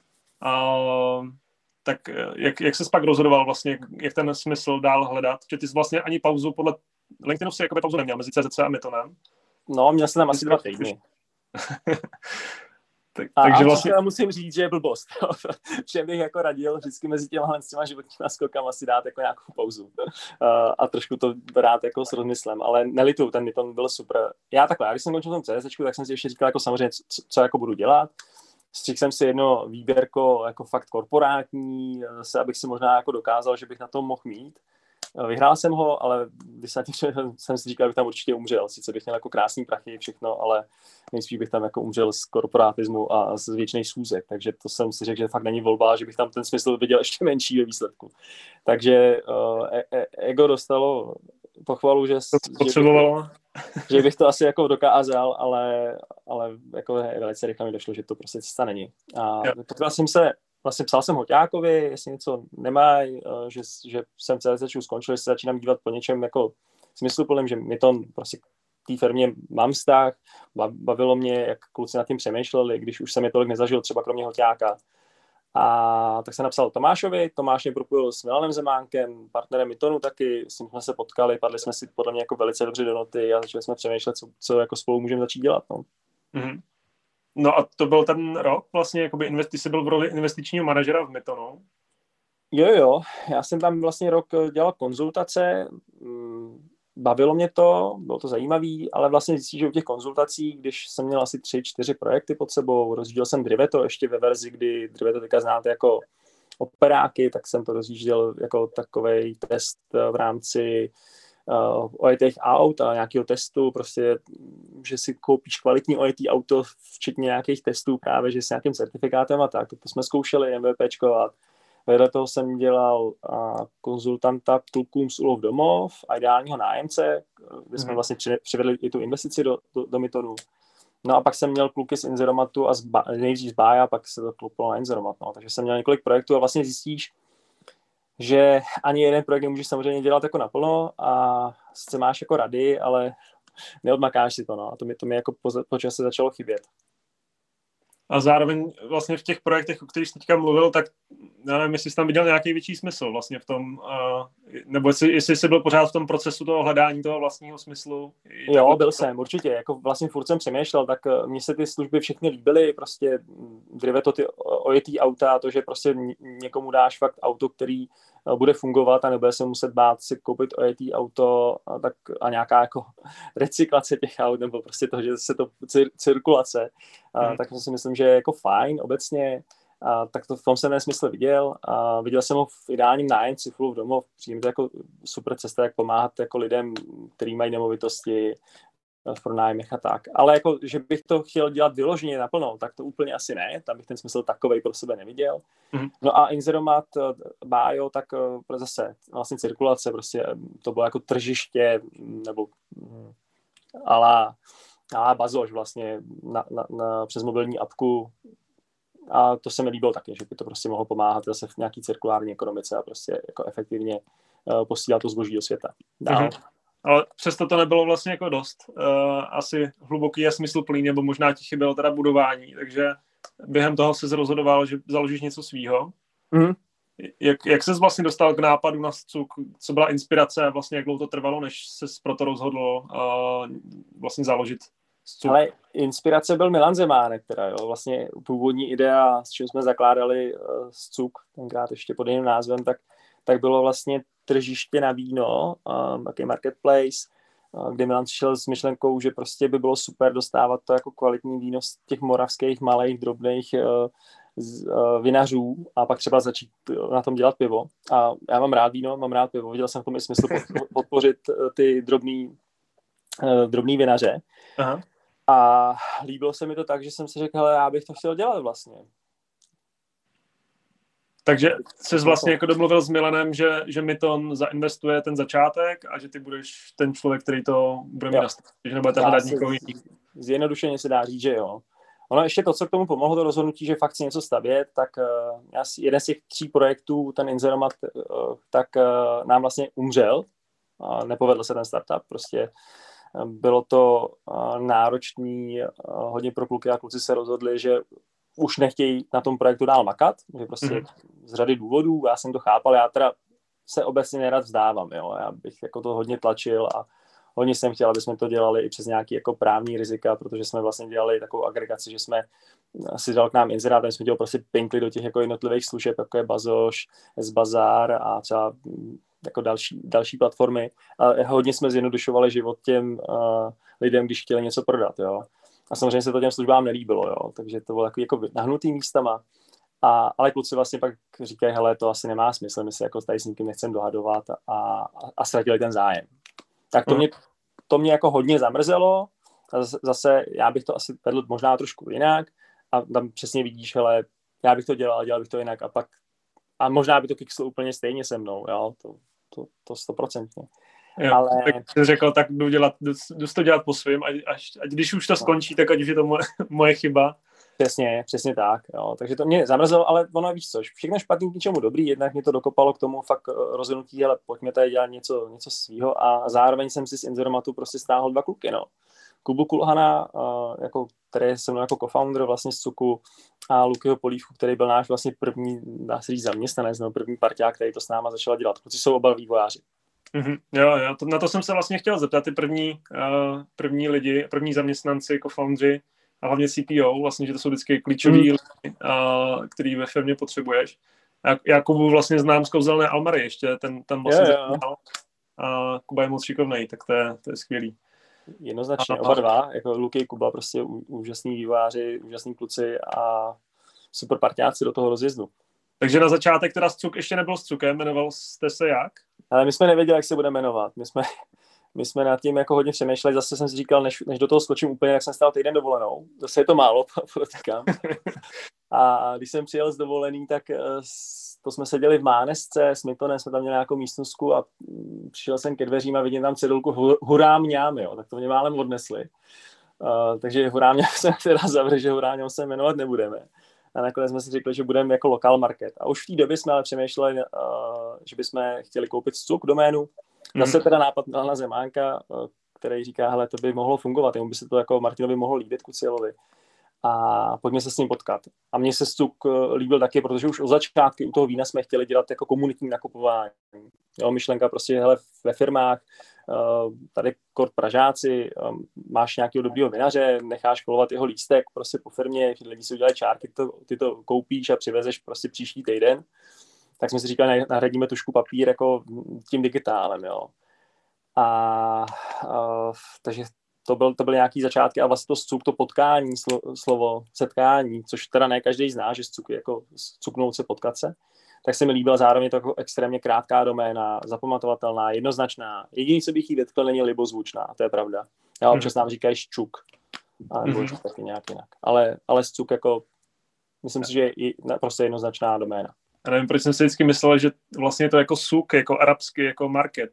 Tak jak ses pak rozhodoval vlastně, jak ten smysl dál hledat, že ty jsi vlastně ani pauzu podle LinkedInu si jakoby pauzu neměl mezi CZC a Mytonem? No, měl jsem tam asi 2 týdny. Takže vlastně musím říct, že je blbost. Všem bych jako radil vždycky mezi těma životníma skokama si dát jako nějakou pauzu. A trošku to brát jako s rozmyslem, ale nelituju, ten Myton byl super. Já když jsem končil v tom CZCčku, tak jsem si ještě říkal jako samozřejmě, co jako budu dělat. Střihl jsem si jedno výběrko jako fakt korporátní, zase abych si možná jako dokázal, že bych na tom mohl mít. Vyhrál jsem ho, ale jsem si říkal, že bych tam určitě umřel. Sice bych měl jako krásný prachy všechno, ale nejspíš bych tam jako umřel z korporátismu a z věčných schůzek. Takže to jsem si řekl, že fakt není volba, že bych tam ten smysl viděl ještě menší ve výsledku. Takže ego dostalo pochvalu, že bych to asi jako dokázal, ale jako velice rychle mi došlo, že to prostě cesta není. A psal jsem Hoťákovi, jestli něco nemají, že jsem CZCčku skončil, že se začínám dívat po něčem jako smysluplným, že mi to prostě k té firmě mám vztah, bavilo mě, jak kluci nad tím přemýšleli, když už jsem je tolik nezažil, třeba kromě Hoťáka. A tak jsem napsal Tomášovi, Tomáš mě propojil s Milanem Zemánkem, partnerem Mytonu taky, s ním jsme se potkali, padli jsme si podle mě jako velice dobře do noty a začali jsme přemýšlet, co jako spolu můžeme začít dělat. No. Mm-hmm. No a to byl ten rok vlastně, jakoby ty jsi byl v roli investičního manažera v Mytonu? Jo, já jsem tam vlastně rok dělal konzultace, bavilo mě to, bylo to zajímavý, ale vlastně zjistíš, že u těch konzultací, když jsem měl asi 3-4 projekty pod sebou, rozjížděl jsem Driveto ještě ve verzi, kdy Driveto teďka znáte jako operáky, tak jsem to rozjížděl jako takovej test v rámci ojetých aut a nějakého testu, prostě, že si koupíš kvalitní ojetý auto, včetně nějakých testů právě, že s nějakým certifikátem a tak, to jsme zkoušeli MVPčkovat. Vedle toho jsem dělal konzultanta Tulkům z Ulov domov a ideálního nájemce, kde jsme vlastně přivedli i tu investici do Mytonu. No a pak jsem měl kluky z Inzeromatu a nejdřív z Bája, pak se to klopilo na Inzeromat. No. Takže jsem měl několik projektů a vlastně zjistíš, že ani jeden projekt nemůžeš samozřejmě dělat jako naplno a sice máš jako rady, ale neodmakáš si to. No. A to mi jako po čase začalo chybět. A zároveň vlastně v těch projektech, o kterých jsi teďka mluvil, tak já nevím, jestli jsi tam viděl nějaký větší smysl vlastně v tom, nebo jestli jsi byl pořád v tom procesu toho hledání toho vlastního smyslu. Jo, byl jsem, určitě, jako vlastně furt jsem přemýšlel, tak mně se ty služby všechny líbily, prostě Driveto ty ojetý auta, to, že prostě někomu dáš fakt auto, který bude fungovat a nebude se muset bát si koupit ojetý auto a nějaká jako recyklace těch aut, nebo prostě to, že se to cirkulace, tak si myslím, že je jako fajn obecně, tak to v tom jsem ten smysl viděl. Viděl jsem ho v ideálním nájemci Ulov domov, přijde to jako super cesta, jak pomáhat jako lidem, kteří mají nemovitosti v pronájmech a tak. Ale jako, že bych to chtěl dělat vyloženě naplno, tak to úplně asi ne, tam bych ten smysl takovej pro sebe neviděl. Mm-hmm. No a Inzeromat, Bájo, tak zase vlastně cirkulace, prostě to bylo jako tržiště, nebo ala Bazoš vlastně přes mobilní apku. A to se mi líbilo taky, že by to prostě mohlo pomáhat zase v nějaký cirkulární ekonomice a prostě jako efektivně posílat to zboží do světa. Mm-hmm. Ale přesto to nebylo vlastně jako dost. Asi hluboký a smysluplný, nebo možná ti chybělo teda budování, takže během toho se rozhodoval, že založíš něco svýho. Mm. Jak ses vlastně dostal k nápadu na Scuk? Co byla inspirace a vlastně jak dlouho to trvalo, než ses proto rozhodlo vlastně založit Scuk? Ale inspirace byl Milan Zemánek, teda jo, vlastně původní idea, s čím jsme zakládali Scuk, tenkrát ještě pod jiným názvem, tak bylo vlastně tržiště na víno, takový marketplace, kde Milan přišel s myšlenkou, že prostě by bylo super dostávat to jako kvalitní víno z těch moravských malých, drobných vinařů a pak třeba začít na tom dělat pivo. A já mám rád víno, mám rád pivo, viděl jsem v tom i smysl podpořit ty drobný vinaře. Aha. A líbilo se mi to tak, že jsem si řekl, hele, já bych to chtěl dělat vlastně. Takže jsi vlastně jako domluvil s Milanem, že Myton zainvestuje ten začátek a že ty budeš ten člověk, který to bude mít nastavit, že nebudete hledat nikoho jiného. Zjednodušeně se dá říct, že jo. Ono ještě to, co k tomu pomohlo, to rozhodnutí, že fakt chci něco stavět, tak jeden z těch 3 projektů, ten Inzeromat, tak nám vlastně umřel. Nepovedl se ten startup, prostě bylo to náročný, hodně pro kluky a kluci se rozhodli, že už nechtějí na tom projektu dál makat, že prostě z řady důvodů, já jsem to chápal, já teda se obecně nerad vzdávám, jo, já bych jako to hodně tlačil a hodně jsem chtěl, aby jsme to dělali i přes nějaký jako právní rizika, protože jsme vlastně dělali takovou agregaci, že jsme si dal k nám inzerát, jsme dělali prostě pinkli do těch jako jednotlivých služeb, jako je Bazoš, S-Bazar a třeba jako další platformy. A hodně jsme zjednodušovali život těm lidem, když chtěli něco prodat, jo. A samozřejmě se to těm službám nelíbilo, jo. Takže to bylo takový jako nahnutý místama. Ale kluci vlastně pak říkají, hele, to asi nemá smysl, my se jako tady s nikým nechceme dohadovat a ztratili ten zájem. Tak to mě jako hodně zamrzelo. A zase já bych to asi vedl možná trošku jinak a tam přesně vidíš, hele, já bych to dělal bych to jinak a možná by to kikslo úplně stejně se mnou, jo, to 100%. Jo, ale... Tak jsi řekl, tak jdu to dělat po svým, ať když už to skončí, tak ať už je to moje chyba. Přesně tak, jo. Takže to mě zamrzelo, ale ono víš co, všechno špatný k ničemu dobrý, jednak mě to dokopalo k tomu fakt rozhodnutí, ale pojďme tady dělat něco svýho a zároveň jsem si z Inzeromatu prostě stáhl 2 kluky, no. Kubu Kulhana, jako, který je se mnou jako co-founder vlastně z Cuku a Lukyho Polívku, který byl náš vlastně první, dá se říct, zaměstnanec, no, první parťák, který to s náma začal dělat. Kluci jsou oba vývojáři. Mm-hmm. Jo, na to jsem se vlastně chtěl zeptat, ty první lidi, první zaměstnanci, co-foundři a hlavně CPO, vlastně, že to jsou vždycky klíčoví lidi, který ve firmě potřebuješ. Jakubu vlastně znám z Kouzelné Almary ještě, ten vlastně začínal a Kuba je moc šikovnej, tak to je skvělý. Jednoznačně, oba dva, jako Luky i Kuba, prostě úžasní vývojáři, úžasní kluci a super parťáci do toho rozjezdu. Takže na začátek teda Scuk ještě nebyl Scukem, jmenoval jste se jak? Ale my jsme nevěděli, jak se bude jmenovat. My jsme nad tím jako hodně přemýšleli, zase jsem si říkal, než do toho skočím úplně, tak jsem stál týden dovolenou. Zase je to málo, podotýkám. A když jsem přijel z dovolený, tak to jsme seděli v Mánesce, s Mytonem jsme tam měli nějakou místnostku a přišel jsem ke dveřím a vidím tam cedulku hurá mňám, jo, tak to mě málem odnesli. Takže hurá mňám se teda zavřel, že hurá mňám se jmenovat nebudeme. A nakonec jsme si řekli, že budeme jako lokal market. A už v té době jsme ale přemýšleli, že bychom chtěli koupit Scuk doménu. Zase teda nápad na Zemánka, který říká, hele, to by mohlo fungovat, jemu by se to jako Martinovi mohlo líbit, Kucielovi. A pojďme se s ním potkat. A mně se Scuk líbil taky, protože už od začátku u toho vína jsme chtěli dělat jako komunitní nakupování. Jo, myšlenka prostě, hele, ve firmách, tady kort Pražáci, máš nějakého dobrýho vinaře, necháš kolovat jeho lístek prostě po firmě, lidi si udělají čárky, ty to koupíš a přivezeš prostě příští týden. Tak jsme si říkali, nahradíme tušku papír jako tím digitálem, jo. Takže to byly nějaký začátky a vlastně to Scuk, to potkání, slovo setkání, což teda ne každý zná, že Scuk je jako cuknout se, potkat se, tak se mi líbila zároveň to jako extrémně krátká doména, zapamatovatelná, jednoznačná. Jediný, co bych jí vetkl, není libozvučná, a to je pravda. Já občas nám říkají Ščuk, nebo taky nějak jinak. Ale Scuk jako, myslím si, že je prostě jednoznačná doména. Já nevím, proč jsem si vždycky myslel, že vlastně to jako Suk, jako arabský, jako market.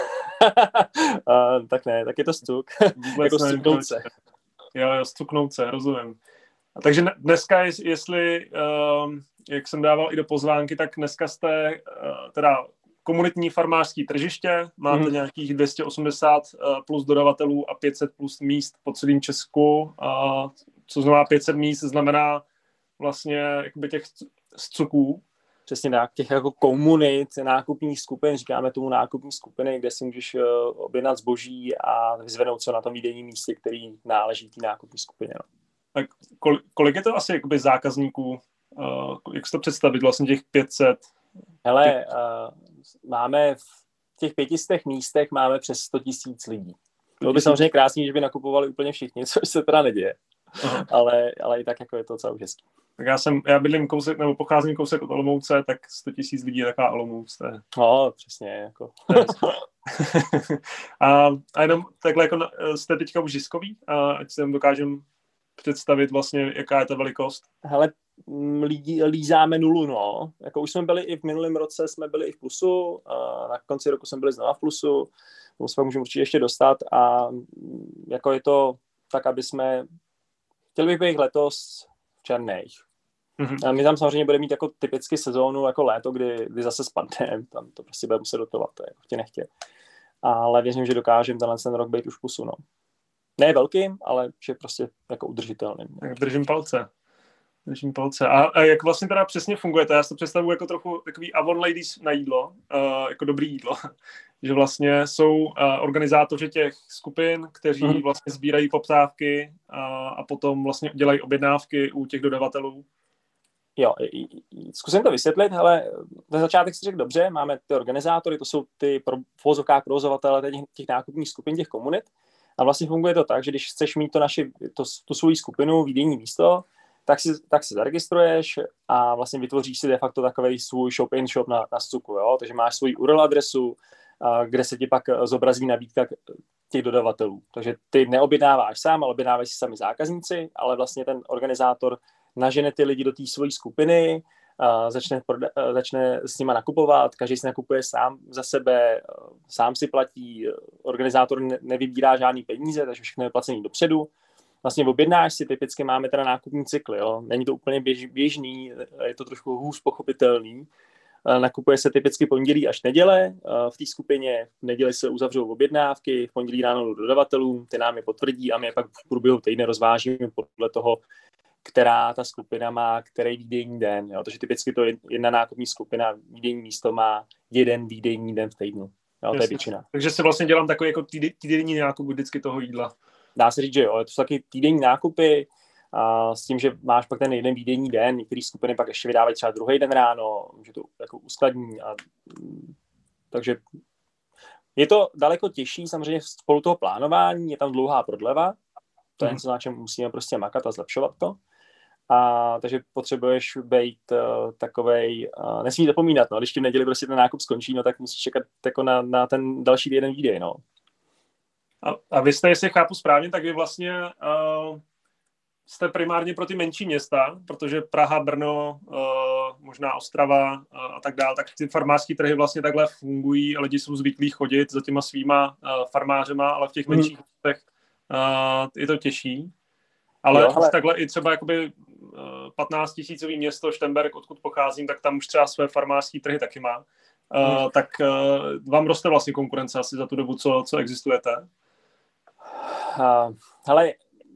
Tak ne, tak je to Scuk. Jako stuknout se. Jo, stuknout se, rozumím. A takže dneska, jestli, jak jsem dával i do pozvánky, tak dneska jste teda komunitní farmářský tržiště, máte nějakých 280 plus dodavatelů a 500 plus míst po celém Česku. Co znamená 500 míst, znamená vlastně jakoby těch Scuků. přesně těch jako komunit, nákupních skupin, říkáme tomu nákupní skupiny, kde si můžeš objednat zboží a vyzvednout se na tom výdejním místě, který náleží té nákupní skupině. No. Tak kolik je to asi jakoby zákazníků? Jak si to představit, vlastně těch 500? Hele, máme v těch 500 místech máme přes 100 000 lidí. Bylo by samozřejmě krásný, že by nakupovali úplně všichni, což se teda neděje. Ale i tak jako je to celou hezký. Tak já bydlím kousek, nebo pocházím kousek od Olomouce, tak 100 000 lidí je taková Olomouc. No, přesně. Jako. a jenom takhle, jako jste teďka už ziskový? Ať si dokážem představit vlastně, jaká je ta velikost? Hele, lízáme nulu, no. Jako už jsme byli i v minulém roce, jsme byli i v plusu, na konci roku jsme byli znova v plusu, tomu se můžeme určitě ještě dostat a jako je to tak, aby jsme chtěli bych být letos v černých. A my tam samozřejmě budeme mít jako typicky sezónu jako léto, kdy zase spadne, tam to prostě bude muset dotovat, to je jako chtě nechtě. Ale věřím, že dokážeme ten rok být už v plusu, no. Ne velkým, ale že prostě jako udržitelným. Tak držím palce. A jak vlastně teda přesně funguje to? Já si to představuji jako trochu takový Avon Ladies na jídlo, jako dobrý jídlo. Že vlastně jsou organizátoři těch skupin, kteří vlastně sbírají poptávky a potom vlastně dělají objednávky u těch dodavatelů. Jo, zkusím to vysvětlit, hele, na začátek si řekl dobře, máme ty organizátory, to jsou ty provozovatele těch nákupních skupin, těch komunit a vlastně funguje to tak, že když chceš mít tu svoji skupinu, výdejní místo, tak si zaregistruješ a vlastně vytvoříš si de facto takový svůj shop na Suku, jo? Takže máš svoji URL adresu, kde se ti pak zobrazí nabídka těch dodavatelů. Takže ty neobjednáváš sám, ale objednávají si sami zákazníci, ale vlastně ten organizátor nažene ty lidi do té svojí skupiny, začne s nima nakupovat, každý si nakupuje sám za sebe, sám si platí, organizátor nevybírá žádný peníze, takže všechno je placený dopředu. Vlastně objednáš si, typicky máme teda nákupní cykly, jo? Není to úplně běžný, je to trošku hůř pochopitelný. Nakupuje se typicky pondělí až neděle v té skupině, v neděli se uzavřou objednávky, v pondělí ráno do dodavatelů, ty nám je potvrdí a my je pak v průběhu týdne rozvážíme podle toho, která ta skupina má, který výdejní den. Jo? Takže typicky to jedna nákupní skupina, výdejní místo má jeden výdejní den v týdnu. Jo? To je většina. Takže si vlastně dělám takový jako týdenní nákup vždycky toho jídla. Dá se říct, že jo, to jsou taky týdenní nákupy a s tím, že máš pak ten jeden výdejní den, některé skupiny pak ještě vydávají třeba druhý den ráno, že to jako uskladní. Takže je to daleko těžší, samozřejmě spolu toho plánování, je tam dlouhá prodleva, to je něco, na čem musíme prostě makat a zlepšovat to. Takže potřebuješ být takovej, nesmí zapomínat, no, když ti v neděli prostě ten nákup skončí, no, tak musíš čekat jako na ten další jeden výdej, no. A vy jste, jestli chápu správně, tak vy vlastně jste primárně pro ty menší města, protože Praha, Brno, možná Ostrava a tak dále, tak ty farmářské trhy vlastně takhle fungují a lidi jsou zvyklí chodit za těma svýma farmářema, ale v těch menších městech je to těžší. Ale už takhle i třeba jakoby 15 000 město Štemberk, odkud pocházím, tak tam už třeba své farmářské trhy taky má. Tak vám roste vlastně konkurence asi za tu dobu, co existujete? Hele,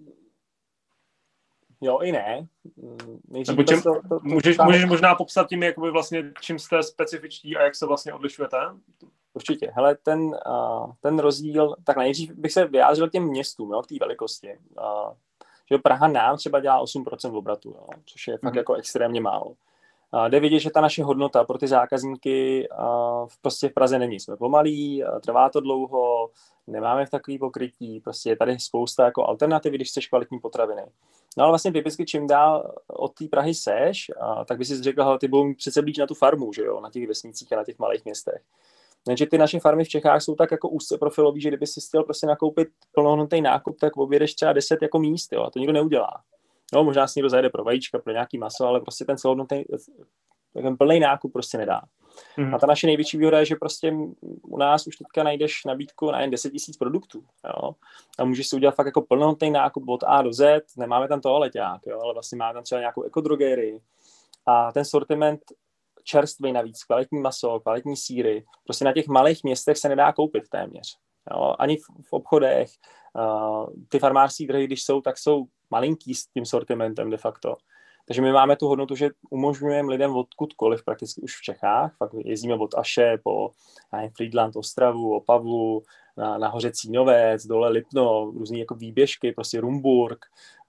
jo i ne. Můžeš možná popsat tím, jakoby vlastně, čím jste specifičtí a jak se vlastně odlišujete? Určitě. Hele, ten rozdíl, tak nejdřív bych se vyjádřil těm městům, jo, k té velikosti. Že Praha nám třeba dělá 8% obratu, jo, což je fakt jako extrémně málo. Jde vidět, že ta naše hodnota pro ty zákazníky prostě v Praze není. Jsme pomalí, trvá to dlouho, nemáme v takový pokrytí, prostě je tady spousta jako alternativy, když chceš kvalitní potraviny. No ale vlastně typicky čím dál od té Prahy seš, tak by si řekl, ty budou přece blíž na tu farmu, že jo, na těch vesnicích a na těch malých městech. Takže ty naše farmy v Čechách jsou tak jako úzce profilový, že kdyby si chtěl prostě nakoupit plnohodnotný nákup, tak objedeš třeba 10 jako míst, jo, a to nikdo neudělá. No, možná si někdo zajede pro vajíčka, pro nějaký maso, ale prostě ten celohodnotný, ten plný nákup prostě nedá. A ta naše největší výhoda je, že prostě u nás už teďka najdeš nabídku na jen 10 000 produktů, jo. A můžeš si udělat fakt jako plnohodnotný nákup od A do Z, nemáme tam toaleťák, jo, ale vlastně máme tam třeba nějakou ekodrogerii. A ten sortiment čerstvý navíc, kvalitní maso, kvalitní sýry, prostě na těch malých městech se nedá koupit téměř. Jo. Ani v obchodech, ty farmářské trhy, když jsou, tak jsou malinký s tím sortimentem de facto. Takže my máme tu hodnotu, že umožňujeme lidem odkudkoliv, prakticky už v Čechách, fakt jezdíme od Aše po Frýdlant, Ostravu, Opavu, na hoře Cínovec, dole Lipno, různý jako výběžky, prostě Rumburk.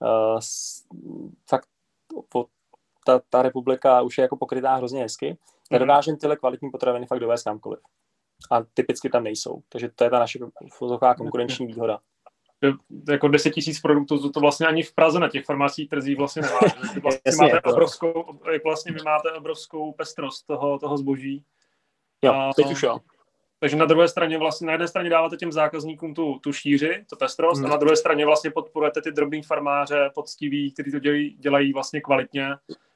Fakt ta republika už je jako pokrytá hrozně hezky. Dokážeme tyhle kvalitní potraviny fakt dovést kamkoliv. A typicky tam nejsou. Takže to je ta naše konkurenční výhoda. Jako 10 000 produktů, to vlastně ani v Praze na těch farmácích trzích vlastně nemá. Vlastně vy máte obrovskou pestrost toho zboží. Jo, teď už jo. Takže na druhé straně vlastně, na jedné straně dáváte těm zákazníkům tu šíři, tu pestrost, a na druhé straně vlastně podporujete ty drobný farmáře, poctiví, kteří to dělají vlastně kvalitně.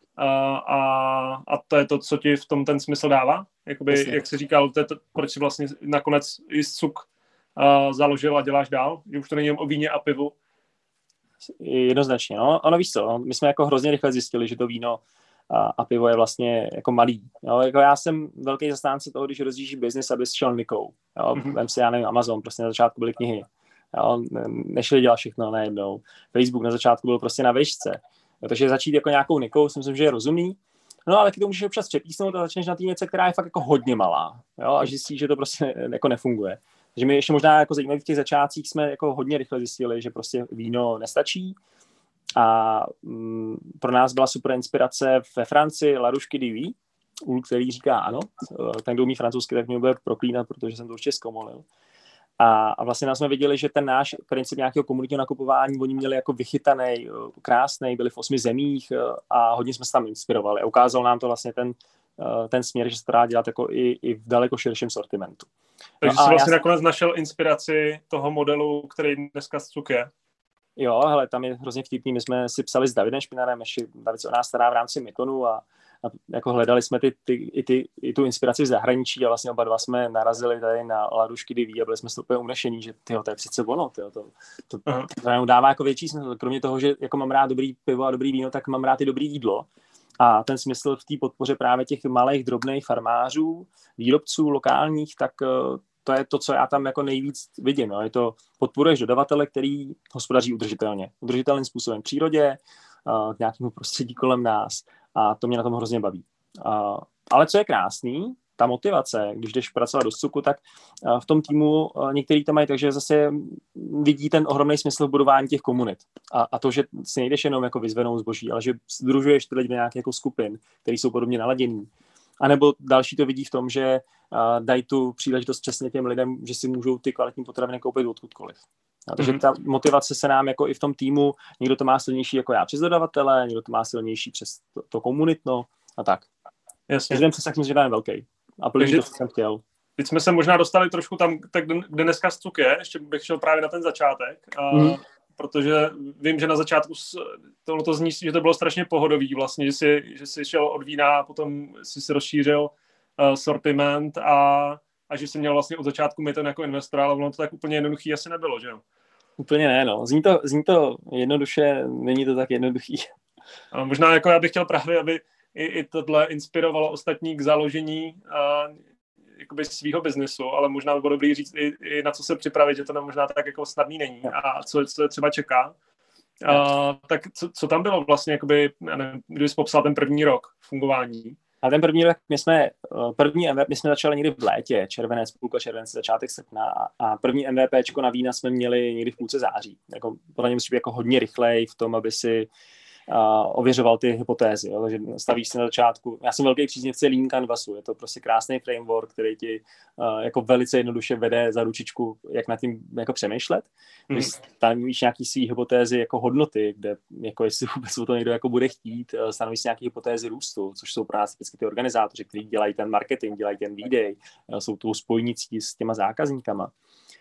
A to je to, co ti v tom ten smysl dává? Jakoby, jak jsi říkal, proč si vlastně nakonec i cuk založil a děláš dál? Že už to není jen o víně a pivu? Jednoznačně, no. Ono víš co, no? My jsme jako hrozně rychle zjistili, že to víno a pivo je vlastně jako malý. Jo? Jako já jsem velký zastánce toho, když rozjíždí biznis, aby šel nikou. Vem si, já nevím, Amazon, prostě na začátku byly knihy. Jo? Nešli dělat všechno najednou. Facebook na začátku byl prostě na výšce. Takže začít jako nějakou nikou, si myslím, že je rozumný. No ale taky to můžeš občas přepísnout a začneš na té věci, která je fakt jako hodně malá. Jo? A zjistíš, že to prostě jako nefunguje. Takže my ještě možná jako zajímavý v těch začátcích jsme jako hodně rychle zjistili, že prostě víno nestačí. A pro nás byla super inspirace ve Francii La Ruche de Vie, který říká ano. Ten, kdo umí francouzsky, tak mě bude proklínat, protože jsem to ještě zkomolil. A vlastně nás jsme viděli, že ten náš princip nějakého komunitního nakupování, oni měli jako vychytaný, krásný, byli v 8 zemích a hodně jsme se tam inspirovali. A ukázal nám to vlastně ten směr, že se to dá dělat jako i v daleko širším sortimentu. Takže jsi vlastně nakonec našel inspiraci toho modelu, který dneska cuk je. Jo, hele, tam je hrozně vtipný. My jsme si psali s Davidem Špinarem, ještě David se o nás stará v rámci Mytonu a jako hledali jsme i tu inspiraci v zahraničí a vlastně oba dva jsme narazili tady na La Ruche de Vie a byli jsme úplně unešení, že to je přece ono, to dává jako větší smysl. Kromě toho, že jako mám rád dobrý pivo a dobrý víno, tak mám rád i dobrý jídlo. A ten smysl v té podpoře právě těch malých, drobných farmářů, výrobců lokálních, tak to je to, co já tam jako nejvíc vidím. No. Je to, podporuješ dodavatele, který hospodaří udržitelným způsobem v přírodě, k nějakému prostředí kolem nás. A to mě na tom hrozně baví. Ale co je krásný, ta motivace, když jdeš pracovat do cuku, tak v tom týmu některý to mají, takže zase vidí ten ohromný smysl v budování těch komunit. A to, že si nejdeš jenom jako vyzvenou zboží, ale že sdružuješ ty lidi do nějakých jako skupin, které jsou podobně naladěný. A nebo další to vidí v tom, že dají tu příležitost přesně těm lidem, že si můžou ty kvalitní potraviny koupit odkudkoliv. Takže ta motivace se nám jako i v tom týmu, někdo to má silnější jako já přes dodavatele, někdo to má silnější přes to komunitno a tak. Jasně. Každým přesah myslím, že tam je velký. A plně to jsem chtěl. Teď jsme se možná dostali trošku tam, kde dneska cuk je, ještě bych šel právě na ten začátek, protože vím, že na začátku to zní, že to bylo strašně pohodový vlastně, že jsi šel od vína a potom si rozšířil sortiment a že jsi měl vlastně od začátku Myton jako investor, ale ono to tak úplně jednoduchý asi nebylo, že jo? Úplně ne, no. Zní to jednoduše, není to tak jednoduchý. A možná jako já bych chtěl právě, aby i tohle inspirovalo ostatní k založení jakoby svýho biznesu, ale možná by bylo dobrý říct i na co se připravit, že to možná tak jako snadný není a co je třeba čeká. Tak co tam bylo vlastně, jakoby, kdybys popsal ten první rok fungování? A ten první rok, my jsme začali někdy v létě, červenec, půlka července, začátek srpna a první MVPčko na vína jsme měli někdy v půlce září. Jako, podle mě musí být jako hodně rychlej v tom, aby si ověřoval ty hypotézy. Jo? Takže stavíš se na začátku. Já jsem velký příznivce Lean Canvasu. Je to prostě krásný framework, který ti jako velice jednoduše vede za ručičku, jak nad tím jako přemýšlet. Když stanovíš nějaký svý hypotézy jako hodnoty, kde jako jestli vůbec o to někdo jako bude chtít, stanovíš nějaký hypotézy růstu, což jsou pro nás vždycky ty organizátoři, kteří dělají ten marketing, dělají ten výdej, jsou tu spojnicí s těma zákazníkama.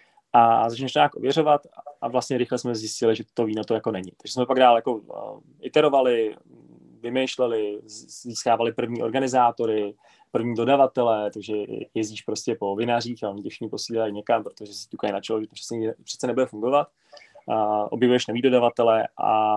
A začneš nějak ověřovat a vlastně rychle jsme zjistili, že to víno to jako není. Takže jsme pak dál jako iterovali, vymýšleli, získávali první organizátory, první dodavatele, takže jezdíš prostě po vinařích a oni tě všichni posílají někam, protože si ťukají na čelo, že to přece nebude fungovat. Objevuješ nový dodavatele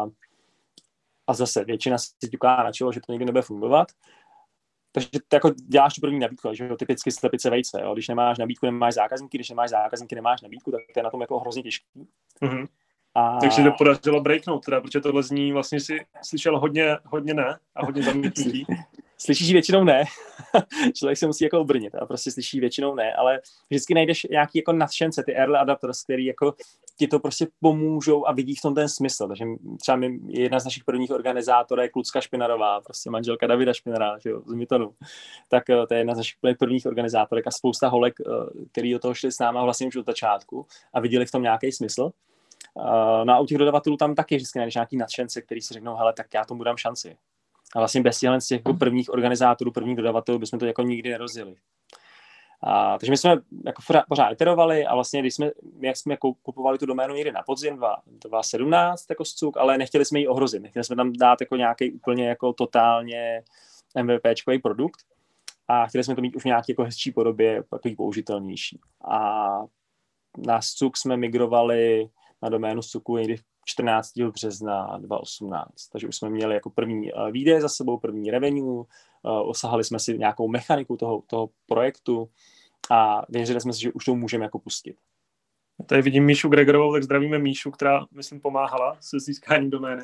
a zase většina si ťuká na čelo, že to nikdy nebude fungovat. Takže ty jako děláš tu první nabídku, že jo, typicky slepice vejce, jo? Když nemáš nabídku, nemáš zákazníky, když nemáš zákazníky, nemáš nabídku, tak to je na tom jako hrozně těžký. Takže se to podařilo breaknout, teda, protože tohle zní, vlastně si slyšel hodně ne a hodně zamítnutí. Slyšíš většinou ne. Člověk se musí jako obrnit a prostě slyší většinou ne, ale vždycky najdeš nějaký jako nadšence, ty early adapters, který jako ti to prostě pomůžou a vidí v tom ten smysl. Takže třeba jedna z našich prvních organizátorů, Klucka Špinarová, prostě manželka Davida Špinara, že jo, z Mytonu. Tak to je jedna z našich prvních organizátorek a spousta holek, který do toho šli s náma vlastně už od začátku a viděli v tom nějaký smysl. No a u těch dodavatelů tam taky vždycky najdeš nějaký nadšence, který si řeknou, hele, tak já tomu dám šanci. A vlastně bez těchto z těch jako prvních organizátorů, prvních dodavatelů bychom to jako nikdy nerozjeli. Takže my jsme jako pořád iterovali a vlastně, jak jsme kupovali tu doménu někdy na podzim 2017 jako SCUK, ale nechtěli jsme ji ohrozit. Nechtěli jsme tam dát jako nějaký úplně jako totálně MVPčkový produkt a chtěli jsme to mít už v nějaké jako hezčí podobě, takový použitelnější. A na SCUK jsme migrovali na doménu SCUKu někdy 14. března 2018. Takže už jsme měli jako první výdaje za sebou, první revenue, osahali jsme si nějakou mechaniku toho projektu a věřili jsme si, že už to můžeme jako pustit. Tady vidím Míšu Gregorovou, tak zdravíme Míšu, která, myslím, pomáhala se získáním domény.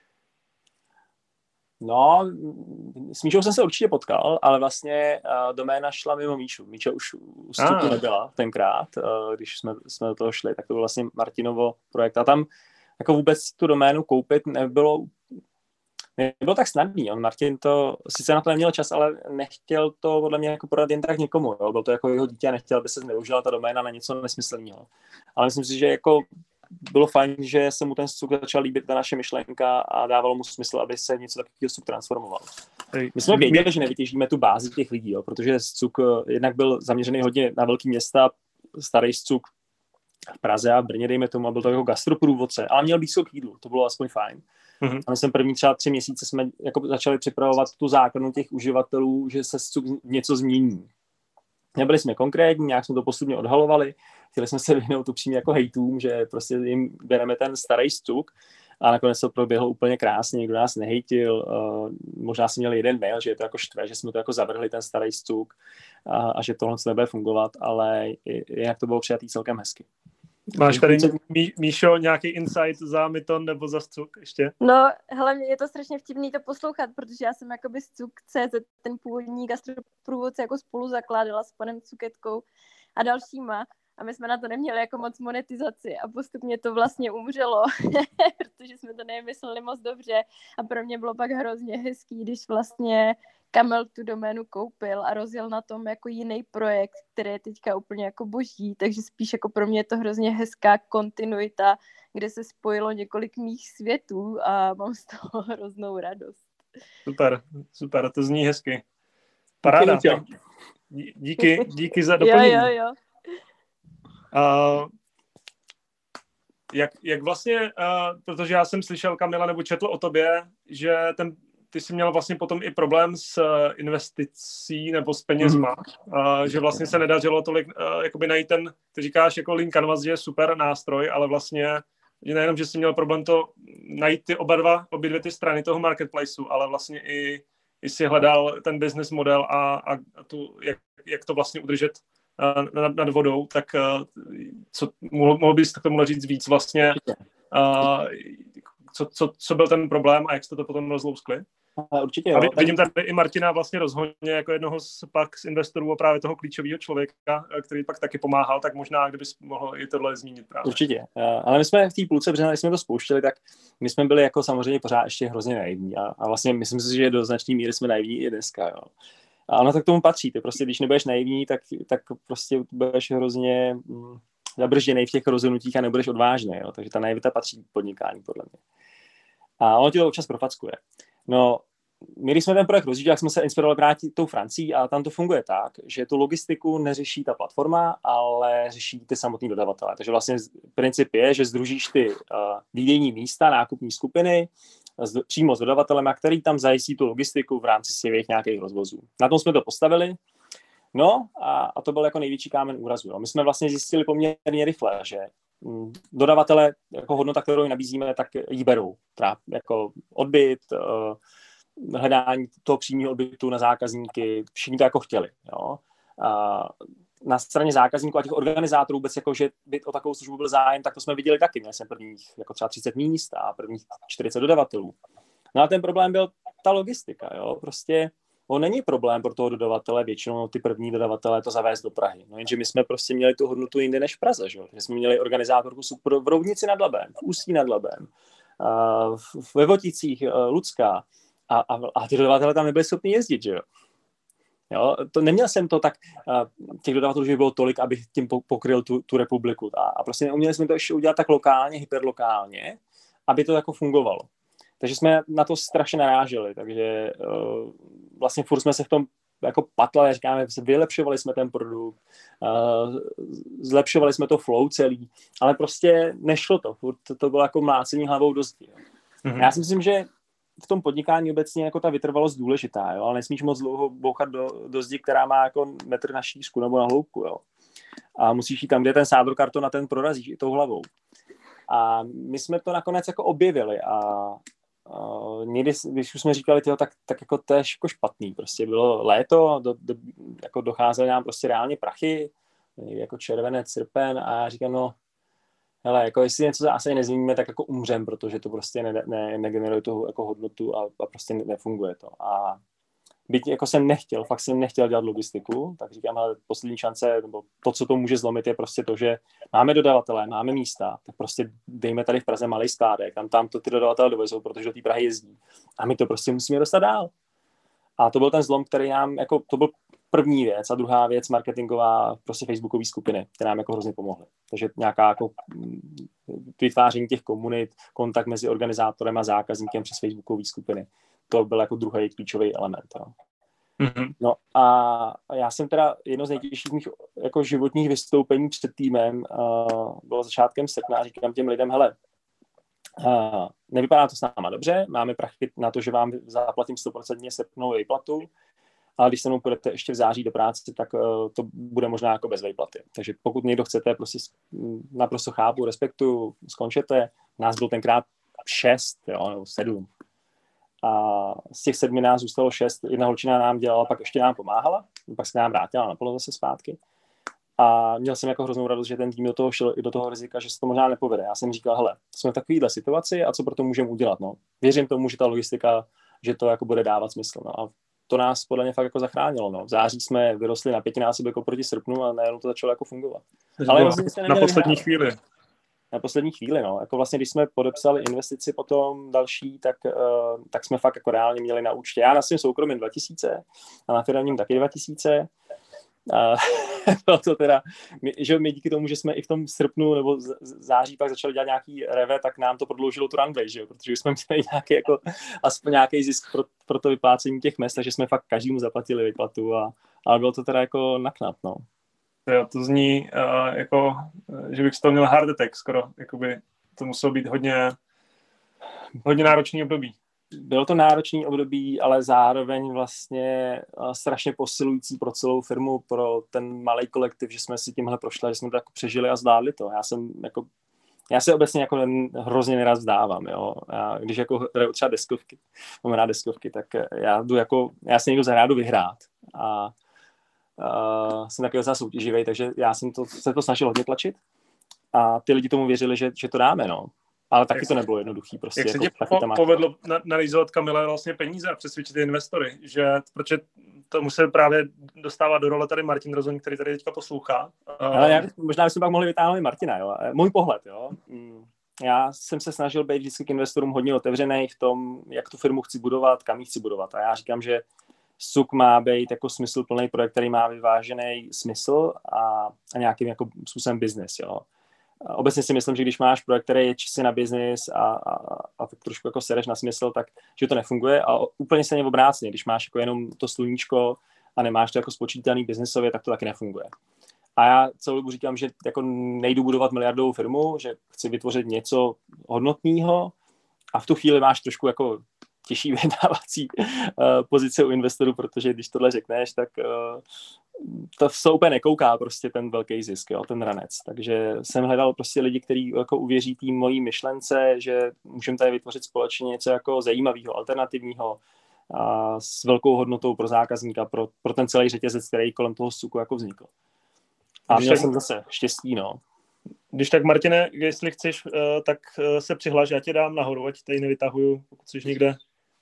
No, s Míšou jsem se určitě potkal, ale vlastně doména šla mimo Míšu. Míša už u SCUKu nebyla tenkrát, když jsme do toho šli, tak to byl vlastně Martinovo projekt. A tam jako vůbec tu doménu koupit nebylo tak snadný. Martin to, sice na to neměl čas, ale nechtěl to podle mě jako prodat jen tak někomu. Jo? Byl to jako jeho dítě a nechtěl, aby se zneužila ta doména na něco nesmyslného. Ale myslím si, že jako bylo fajn, že se mu ten SCUK začal líbit, ta naše myšlenka a dávalo mu smysl, aby se něco takového SCUK transformoval. My jsme věděli, že nevytěžíme tu bázi těch lidí, jo? Protože SCUK jednak byl zaměřený hodně na velký města, starý SCUK v Praze a v Brně, dejme tomu, a byl to jako gastroprůvodce, ale měl blízko k jídlu, to bylo aspoň fajn. Mm-hmm. A my jsme první třeba 3 měsíce jsme jako začali připravovat tu základnu těch uživatelů, že se SCUK něco změní. Nebyli jsme konkrétní, nějak jsme to postupně odhalovali, chtěli jsme se vyhnout upřímně jako hejtům, že prostě jim bereme ten starý SCUK a nakonec to proběhlo úplně krásně, nikdo nás nehejtil, možná jsme měli jeden mail, že je to jako štve, že jsme to jako zavrhli ten starý SCUK a že tohle nebude fungovat, ale jinak to bylo přijatý celkem hezky. Máš tady, Míšo, nějaký insight za Myton nebo za SCUK ještě? No, hele, je to strašně vtipný to poslouchat, protože já jsem jakoby SCUK.cz, ten původní gastroprůvodce, jako spolu zakládala s panem Cuketkou a dalšíma. A my jsme na to neměli jako moc monetizaci a postupně to vlastně umřelo, protože jsme to nevymysleli moc dobře a pro mě bylo pak hrozně hezký, když vlastně Kamel tu doménu koupil a rozjel na tom jako jiný projekt, který je teďka úplně jako boží, takže spíš jako pro mě je to hrozně hezká kontinuita, kde se spojilo několik mých světů a mám z toho hroznou radost. Super, to zní hezky. Paráda. Díky za doplnění. Jo. Jak vlastně, protože já jsem slyšel, Kamila, nebo četl o tobě, že ty jsi měl vlastně potom i problém s investicí nebo s penězma, že vlastně se nedařilo tolik jakoby najít ten, ty říkáš jako Lean Canvas, že je super nástroj, ale vlastně že nejenom, že jsi měl problém to najít obě dvě ty strany toho marketplaceu, ale vlastně i si hledal ten business model a jak to vlastně udržet nad vodou, tak mohl bys k tomu říct víc vlastně, co byl ten problém a jak jste to potom rozlouskli? Určitě, jo. A vidím tady i Martina vlastně rozhodně jako jednoho z investorů a právě toho klíčového člověka, který pak taky pomáhal, tak možná, kdybys mohl i tohle zmínit právě. Určitě, ale my jsme v té půlce března, když jsme to spouštěli, tak my jsme byli jako samozřejmě pořád ještě hrozně naivní a vlastně myslím si, že do značné míry jsme naivní i dneska, jo. A ono to k tomu patří, ty prostě, když nebudeš naivní, tak prostě budeš hrozně zabržděnej v těch rozhodnutích a nebudeš odvážný, jo. Takže ta naivita patří k podnikání, podle mě. A ono ti to občas profackuje. No, my, když jsme ten projekt rozjížděli, jak jsme se inspirovali právě tou Francií a tam to funguje tak, že tu logistiku neřeší ta platforma, ale řeší ty samotný dodavatelé. Takže vlastně princip je, že sdružíš ty výdejní místa, nákupní skupiny přímo s dodavatelem, který tam zajistí tu logistiku v rámci svých nějakých rozvozů. Na tom jsme to postavili. No a to byl jako největší kámen úrazu. Jo. My jsme vlastně zjistili poměrně rychle, že dodavatele, jako hodnota, kterou jim nabízíme, tak ji berou. Jako odbyt, hledání toho přímého odbytu na zákazníky, všichni to jako chtěli. Jo. na straně zákazníků a těch organizátorů vůbec, jako, že by o takovou službu byl zájem, tak to jsme viděli taky. Měli jsme prvních jako třeba 30 míst a prvních 40 dodavatelů. No a ten problém byl ta logistika, jo, prostě on není problém pro toho dodavatele, většinou ty první dodavatelé to zavést do Prahy. No jenže my jsme prostě měli tu hodnotu jinde než v Praze, že? Že jsme měli organizátorku v Roudnici nad Labem, v Ústí nad Labem, ve Voticích, Lucká a ty dodavatelé tam nebyli schopni jezdit, že jo. Jo, to neměl jsem to tak, těch dodavatelů, že by bylo tolik, abych tím pokryl tu republiku. A prostě neuměli jsme to ještě udělat tak lokálně, hyperlokálně, aby to jako fungovalo. Takže jsme na to strašně naráželi, takže vlastně furt jsme se v tom jako patlali, říkáme, vylepšovali jsme ten produkt, zlepšovali jsme to flow celý, ale prostě nešlo to, furt to bylo jako mlácení hlavou do zdi. Mm-hmm. Já si myslím, že v tom podnikání obecně jako ta vytrvalost důležitá, jo? Ale nesmíš moc dlouho bouchat do zdi, která má jako metr na šířku nebo na hloubku, jo? A musíš jít tam, kde ten sádrokarton a ten prorazíš i tou hlavou. A my jsme to nakonec jako objevili a někdy, když už jsme říkali, tak jako to je jako špatný. Prostě bylo léto, jako docházely nám prostě reálně prachy, jako červenec, srpen a já říkám, no hele, jako jestli něco asi nezměníme, tak jako umřem, protože to prostě negeneruje tu jako hodnotu a prostě nefunguje to. A byť jako fakt jsem nechtěl dělat logistiku, tak říkám, ale poslední šance, nebo to, co to může zlomit, je prostě to, že máme dodavatele, máme místa, tak prostě dejme tady v Praze malý skládek, tam to ty dodavatele dovezou, protože do té Prahy jezdí. A my to prostě musíme dostat dál. A to byl ten zlom, který nám, jako, to byl první věc a druhá věc marketingová, prostě facebookové skupiny, které nám jako hrozně pomohly. Takže nějaká jako vytváření těch komunit, kontakt mezi organizátorem a zákazníkem přes facebookové skupiny. To byl jako druhý klíčový element. Jo. Mm-hmm. No a já jsem teda jedno z nejtěžších mých jako životních vystoupení před týmem bylo začátkem srpna a říkám těm lidem, hele, nevypadá to s náma dobře, máme prachy na to, že vám zaplatím 100% srpnovou výplatu, ale když se mnou půjdete ještě v září do práce, tak to bude možná jako bez výplaty. Takže pokud někdo chcete, prostě naprosto chápu, respektuju, skončete. Nás bylo tenkrát 6, jo, nebo 7. A z těch 7 nás zůstalo 6. Jedna holčina nám dělala, pak ještě nám pomáhala, pak se nám vrátila naplno zase zpátky. A měl jsem jako hroznou radost, že ten tým do toho šel i do toho rizika, že se to možná nepovede. Já jsem říkal, hele, jsme v takovéhle situaci a co pro to můžeme udělat. No. Věřím tomu, že ta logistika, že to jako bude dávat smysl. No. A to nás podle mě fakt jako zachránilo. No. V září jsme vyrostli na 5násobek oproti srpnu a najednou to začalo jako fungovat. Ale na poslední chvíli. Na poslední chvíli, no. Jako vlastně, když jsme podepsali investici potom další, tak jsme fakt jako reálně měli na účtě. Já na svým soukromým 2000 a na firmním taky 2000. Bylo to teda, že my díky tomu, že jsme i v tom srpnu nebo září pak začali dělat nějaký reve, tak nám to prodloužilo tu runway, že jo? Protože jsme měli nějaký, jako, aspoň nějaký zisk pro to vyplácení těch mest, takže jsme fakt každému zaplatili výplatu, ale bylo to teda jako naknap, no. Jo, to zní jako, že bych z toho měl heart attack skoro, jakoby to muselo být hodně náročný období. Bylo to náročný období, ale zároveň vlastně strašně posilující pro celou firmu, pro ten malý kolektiv, že jsme si tímhle prošli, že jsme to jako přežili a zvládli to. Já se obecně jako hrozně nerad vzdávám, jo. Když jako třeba deskovky, mám rád deskovky, tak já si někdo zahrádu vyhrát a jsem takový docela soutěživý, takže já jsem se to snažil hodně tlačit a ty lidi tomu věřili, že to dáme, no. Ale taky to nebylo jednoduchý. Prostě, jak se jako, ti povedlo nalýzovat Kamile vlastně peníze a přesvědčit investory, protože to musel právě dostávat do role tady Martin Rozoň, který tady teďka poslouchá. Ale možná bychom pak mohli vytáhnout Martina, jo. Můj pohled, jo. Já jsem se snažil být vždycky k investorům hodně otevřený v tom, jak tu firmu chci budovat, kam ji chci budovat. A já říkám, že SUK má být jako smysluplný projekt, který má vyvážený smysl a nějakým jako způsobem business, jo. Obecně si myslím, že když máš projekt, který je čistě na business a tak trošku jako sereš na smysl, tak že to nefunguje a úplně se obráceně. Když máš jako jenom to sluníčko a nemáš to jako spočítaný biznesově, tak to taky nefunguje. A já celou dobu říkám, že jako nejdu budovat miliardovou firmu, že chci vytvořit něco hodnotného a v tu chvíli máš trošku jako těžší vyjednávací pozice u investorů, protože když tohle řekneš, tak to se úplně nekouká prostě ten velký zisk, jo, ten ranec. Takže jsem hledal prostě lidi, kteří jako uvěří té mojí myšlence, že můžeme tady vytvořit společně něco jako zajímavého, alternativního, s velkou hodnotou pro zákazníka, pro ten celý řetězec, který kolem toho SUKu jako vznikl. A měl jsem zase štěstí, no. Když tak, Martine, jestli chceš, tak se přihlaš, já tě dám nahoru, ať tady nevytahuju, pokud jsi někde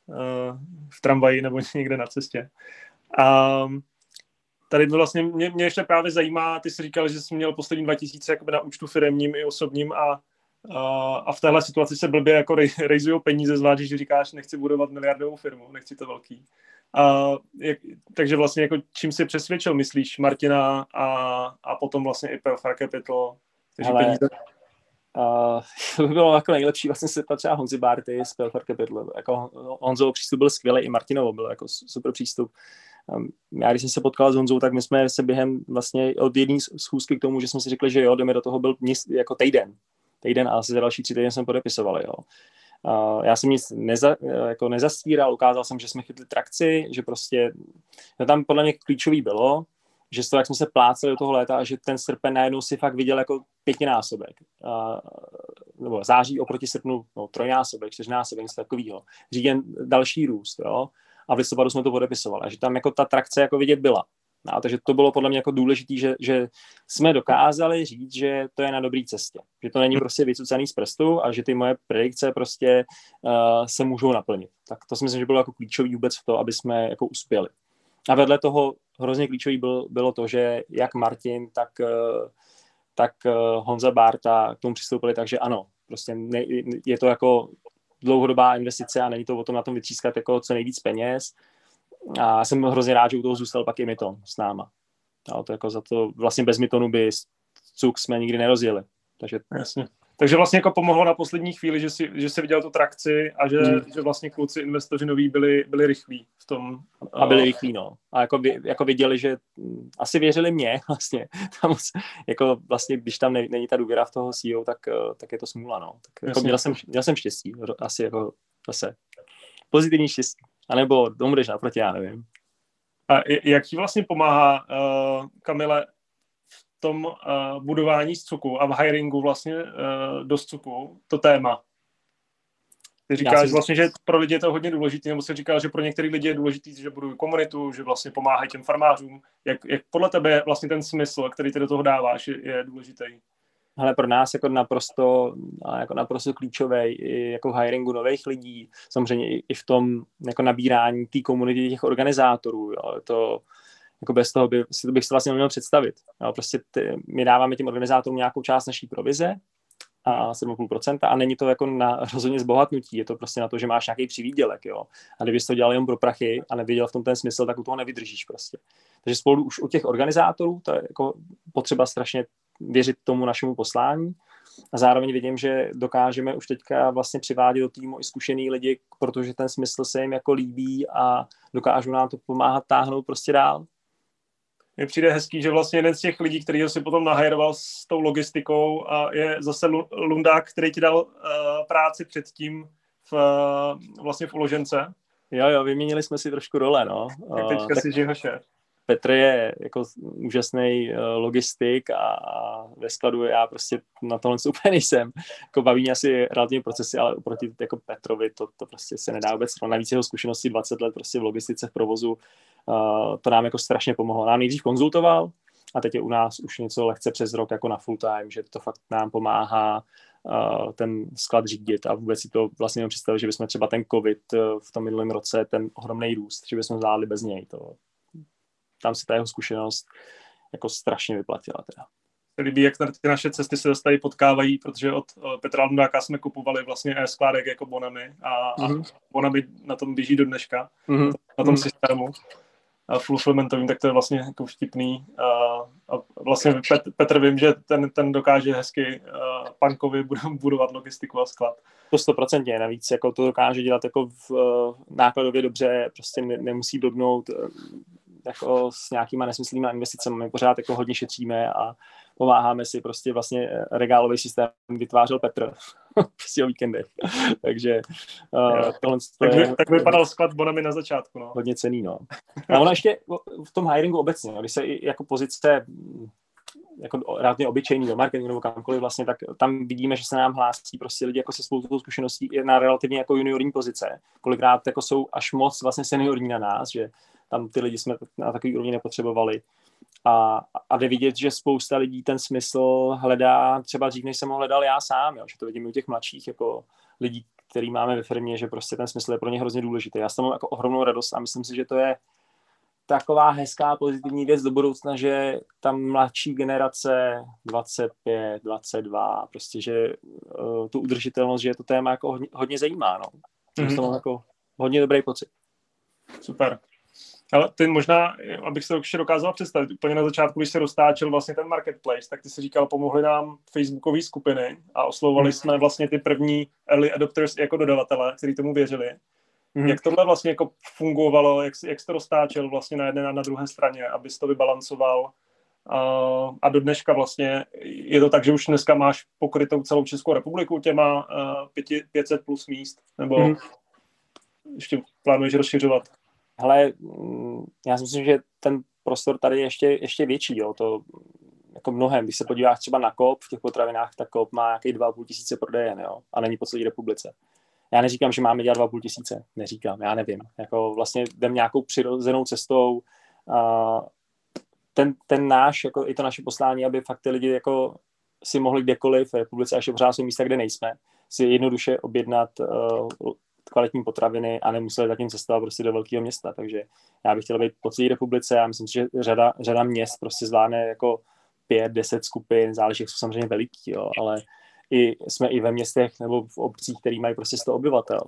v tramvaji nebo někde na cestě. A tady vlastně mě ještě právě zajímá, ty jsi říkal, že jsi měl poslední 2000 jakoby na účtu firemním i osobním a v téhle situaci se blbě jako rejzujou peníze, zvlášť, když říkáš, nechci budovat miliardovou firmu, nechci to velký. Takže vlastně jako čím jsi přesvědčil, myslíš, Martina a potom vlastně i Pelfar Capital, takže peníze? To by bylo jako nejlepší vlastně se třeba Honzi Bárty z Pelfar Capital. Jako Honzovo přístup byl skvělý, i Martinovo byl jako super přístup. Já když jsem se potkal s Honzou, tak my jsme se během vlastně od jedné schůzky k tomu, že jsme si řekli, že jo, jdeme do toho, byl jako týden a asi za další 3 týdny jsme podepisovali, jo. Já jsem nic nezastíral, ukázal jsem, že jsme chytli trakci, že prostě tam podle mě klíčový bylo, že z toho, jak jsme se pláceli do toho léta a že ten srpen najednou si fakt viděl jako 5násobek. Nebo září oproti srpnu 3násobek, 4násobek, něco takového. Říjen další růst, jo. A v listopadu jsme to podepisovali. A že tam jako ta trakce jako vidět byla. No, takže to bylo podle mě jako důležité, že jsme dokázali říct, že to je na dobré cestě. Že to není prostě vycucaný z prstu a že ty moje predikce prostě se můžou naplnit. Tak to si myslím, že bylo jako klíčový vůbec v to, aby jsme jako uspěli. A vedle toho hrozně klíčový bylo to, že jak Martin, tak Honza Bárta k tomu přistoupili, takže ano, prostě je to jako dlouhodobá investice a není to o tom na tom vytřískat jako co nejvíc peněz. A jsem hrozně rád, že u toho zůstal pak i Myton s náma. A to jako za to vlastně bez Mytonu by cuk jsme nikdy nerozjeli. Takže jasně. Takže vlastně jako pomohlo na poslední chvíli, že jsi viděl tu trakci a že vlastně kluci investoři noví byli rychlí v tom. A byli rychlí, no. A jako viděli, že asi věřili mě vlastně. Tam, jako vlastně, když tam není ta důvěra v toho CEO, tak je to smůla, no. Tak jako měl jsem štěstí, asi jako zase pozitivní štěstí. A nebo tomu jdeš naproti, já nevím. A jak ti vlastně pomáhá, Kamile, v tom budování z cuku a v hiringu vlastně do cuku to téma? Ty říkáš vlastně, že pro lidi je to hodně důležité, nebo jsi říkal, že pro některé lidi je důležité, že budují komunitu, že vlastně pomáhají těm farmářům. Jak podle tebe vlastně ten smysl, který ty do toho dáváš, je důležitý? Ale pro nás jako naprosto klíčové jako v hiringu nových lidí, samozřejmě i v tom jako nabírání té komunity těch organizátorů. Jo. To, jako bez toho bych si vlastně neměl představit. Jo. Prostě my dáváme těm organizátorům nějakou část naší provize a 7,5% a není to jako na rozhodně zbohatnutí, je to prostě na to, že máš nějaký přivýdělek. Jo. A kdybys to dělal jen pro prachy a neviděl v tom ten smysl, tak u toho nevydržíš prostě. Takže spolu už u těch organizátorů to je jako potřeba strašně věřit tomu našemu poslání a zároveň vidím, že dokážeme už teďka vlastně přivádět do týmu i zkušený lidi, protože ten smysl se jim jako líbí a dokážou nám to pomáhat táhnout prostě dál. Mně přijde hezký, že vlastně jeden z těch lidí, který si potom nahajroval s tou logistikou, a je zase Lundák, který ti dal práci předtím vlastně v Uložence. Jo, vyměnili jsme si trošku role, no. Tak teďka si jeho šéf. Petr je jako úžasný logistik a ve skladu já prostě na tohle úplně nejsem. Jako baví mě asi relativní procesy, ale oproti jako Petrovi to prostě se nedá vůbec. Navíc jeho zkušenosti 20 let prostě v logistice, v provozu, to nám jako strašně pomohlo. Nám nejdřív konzultoval a teď je u nás už něco lehce přes rok jako na full time, že to fakt nám pomáhá ten sklad řídit a vůbec si to vlastně jenom představit, že bychom třeba ten covid v tom minulém roce, ten ohromný růst, že bychom zvládli bez něj. Tam se ta jeho zkušenost jako strašně vyplatila teda. Se líbí, jak ty naše cesty se tady potkávají, protože od Petra Lundáka jsme kupovali vlastně skládek jako Bonami a Bonami na tom běží do dneška, na tom systému fulfillmentovým, tak to je vlastně jako vtipný. A vlastně Petr vím, že ten dokáže hezky punkovi budovat logistiku a sklad. To 100%, navíc jako to dokáže dělat jako v nákladově dobře, prostě nemusí blbnout jako s nějakýma nesmyslnýma investicemi. My pořád jako hodně šetříme a pomáháme si, prostě vlastně regálový systém vytvářel Petr prostě o víkendech. Takže tohle tak vypadal sklad Bonami na začátku. No. Hodně cenný, no. A ono ještě v tom hiringu obecně, když se jako pozice jako relativně obyčejný do marketingu nebo kamkoliv vlastně, tak tam vidíme, že se nám hlásí prostě lidi jako se spoustou zkušeností na relativně jako juniorní pozice. Kolikrát jako jsou až moc vlastně seniorní na nás, že tam ty lidi jsme na takový úrovni nepotřebovali. a jde vidět, že spousta lidí ten smysl hledá třeba dřív, než jsem ho hledal já sám, jo? Že to vidím u těch mladších jako lidí, který máme ve firmě, že prostě ten smysl je pro ně hrozně důležitý. Já s tom mám jako ohromnou radost a myslím si, že to je taková hezká pozitivní věc do budoucna, že ta mladší generace 25, 22, prostě, že tu udržitelnost, že je to téma jako hodně zajímá, no. Mm-hmm. To mám jako hodně dobrý pocit. Super. Ale ty možná, abych se ještě dokázal představit, úplně na začátku, když se roztáčel vlastně ten marketplace, tak ty si říkal, pomohly nám facebookové skupiny a oslovovali jsme vlastně ty první early adopters jako dodavatele, kteří tomu věřili. Jak tohle vlastně jako fungovalo, jak jsi to roztáčel vlastně na jedné a na druhé straně, abys to vybalancoval a do dneška vlastně je to tak, že už dneska máš pokrytou celou Českou republiku těma 500 plus míst, nebo ještě plánuješ rozšiřovat? Hele, já si myslím, že ten prostor tady je ještě větší, jo, to jako mnohem, když se podíváš třeba na Coop v těch potravinách, tak Coop má nějaký 2,5 tisíce prodejen, jo, a není po celé republice. Já neříkám, že máme dělat 2,5 tisíce, neříkám, já nevím. Jako vlastně jdem nějakou přirozenou cestou. Ten náš, jako i to naše poslání, aby fakt ty lidi jako si mohli kdekoliv v republice, až pořád jsou místa, kde nejsme, si jednoduše objednat kvalitní potraviny a nemuseli zatím cestovat prostě do velkého města. Takže já bych chtěl být po celé republice a myslím si, že řada měst prostě zvládne jako 5-10 skupin, záleží, jak jsou samozřejmě veliký, jo, ale jsme i ve městech nebo v obcích, který mají prostě 100 obyvatel.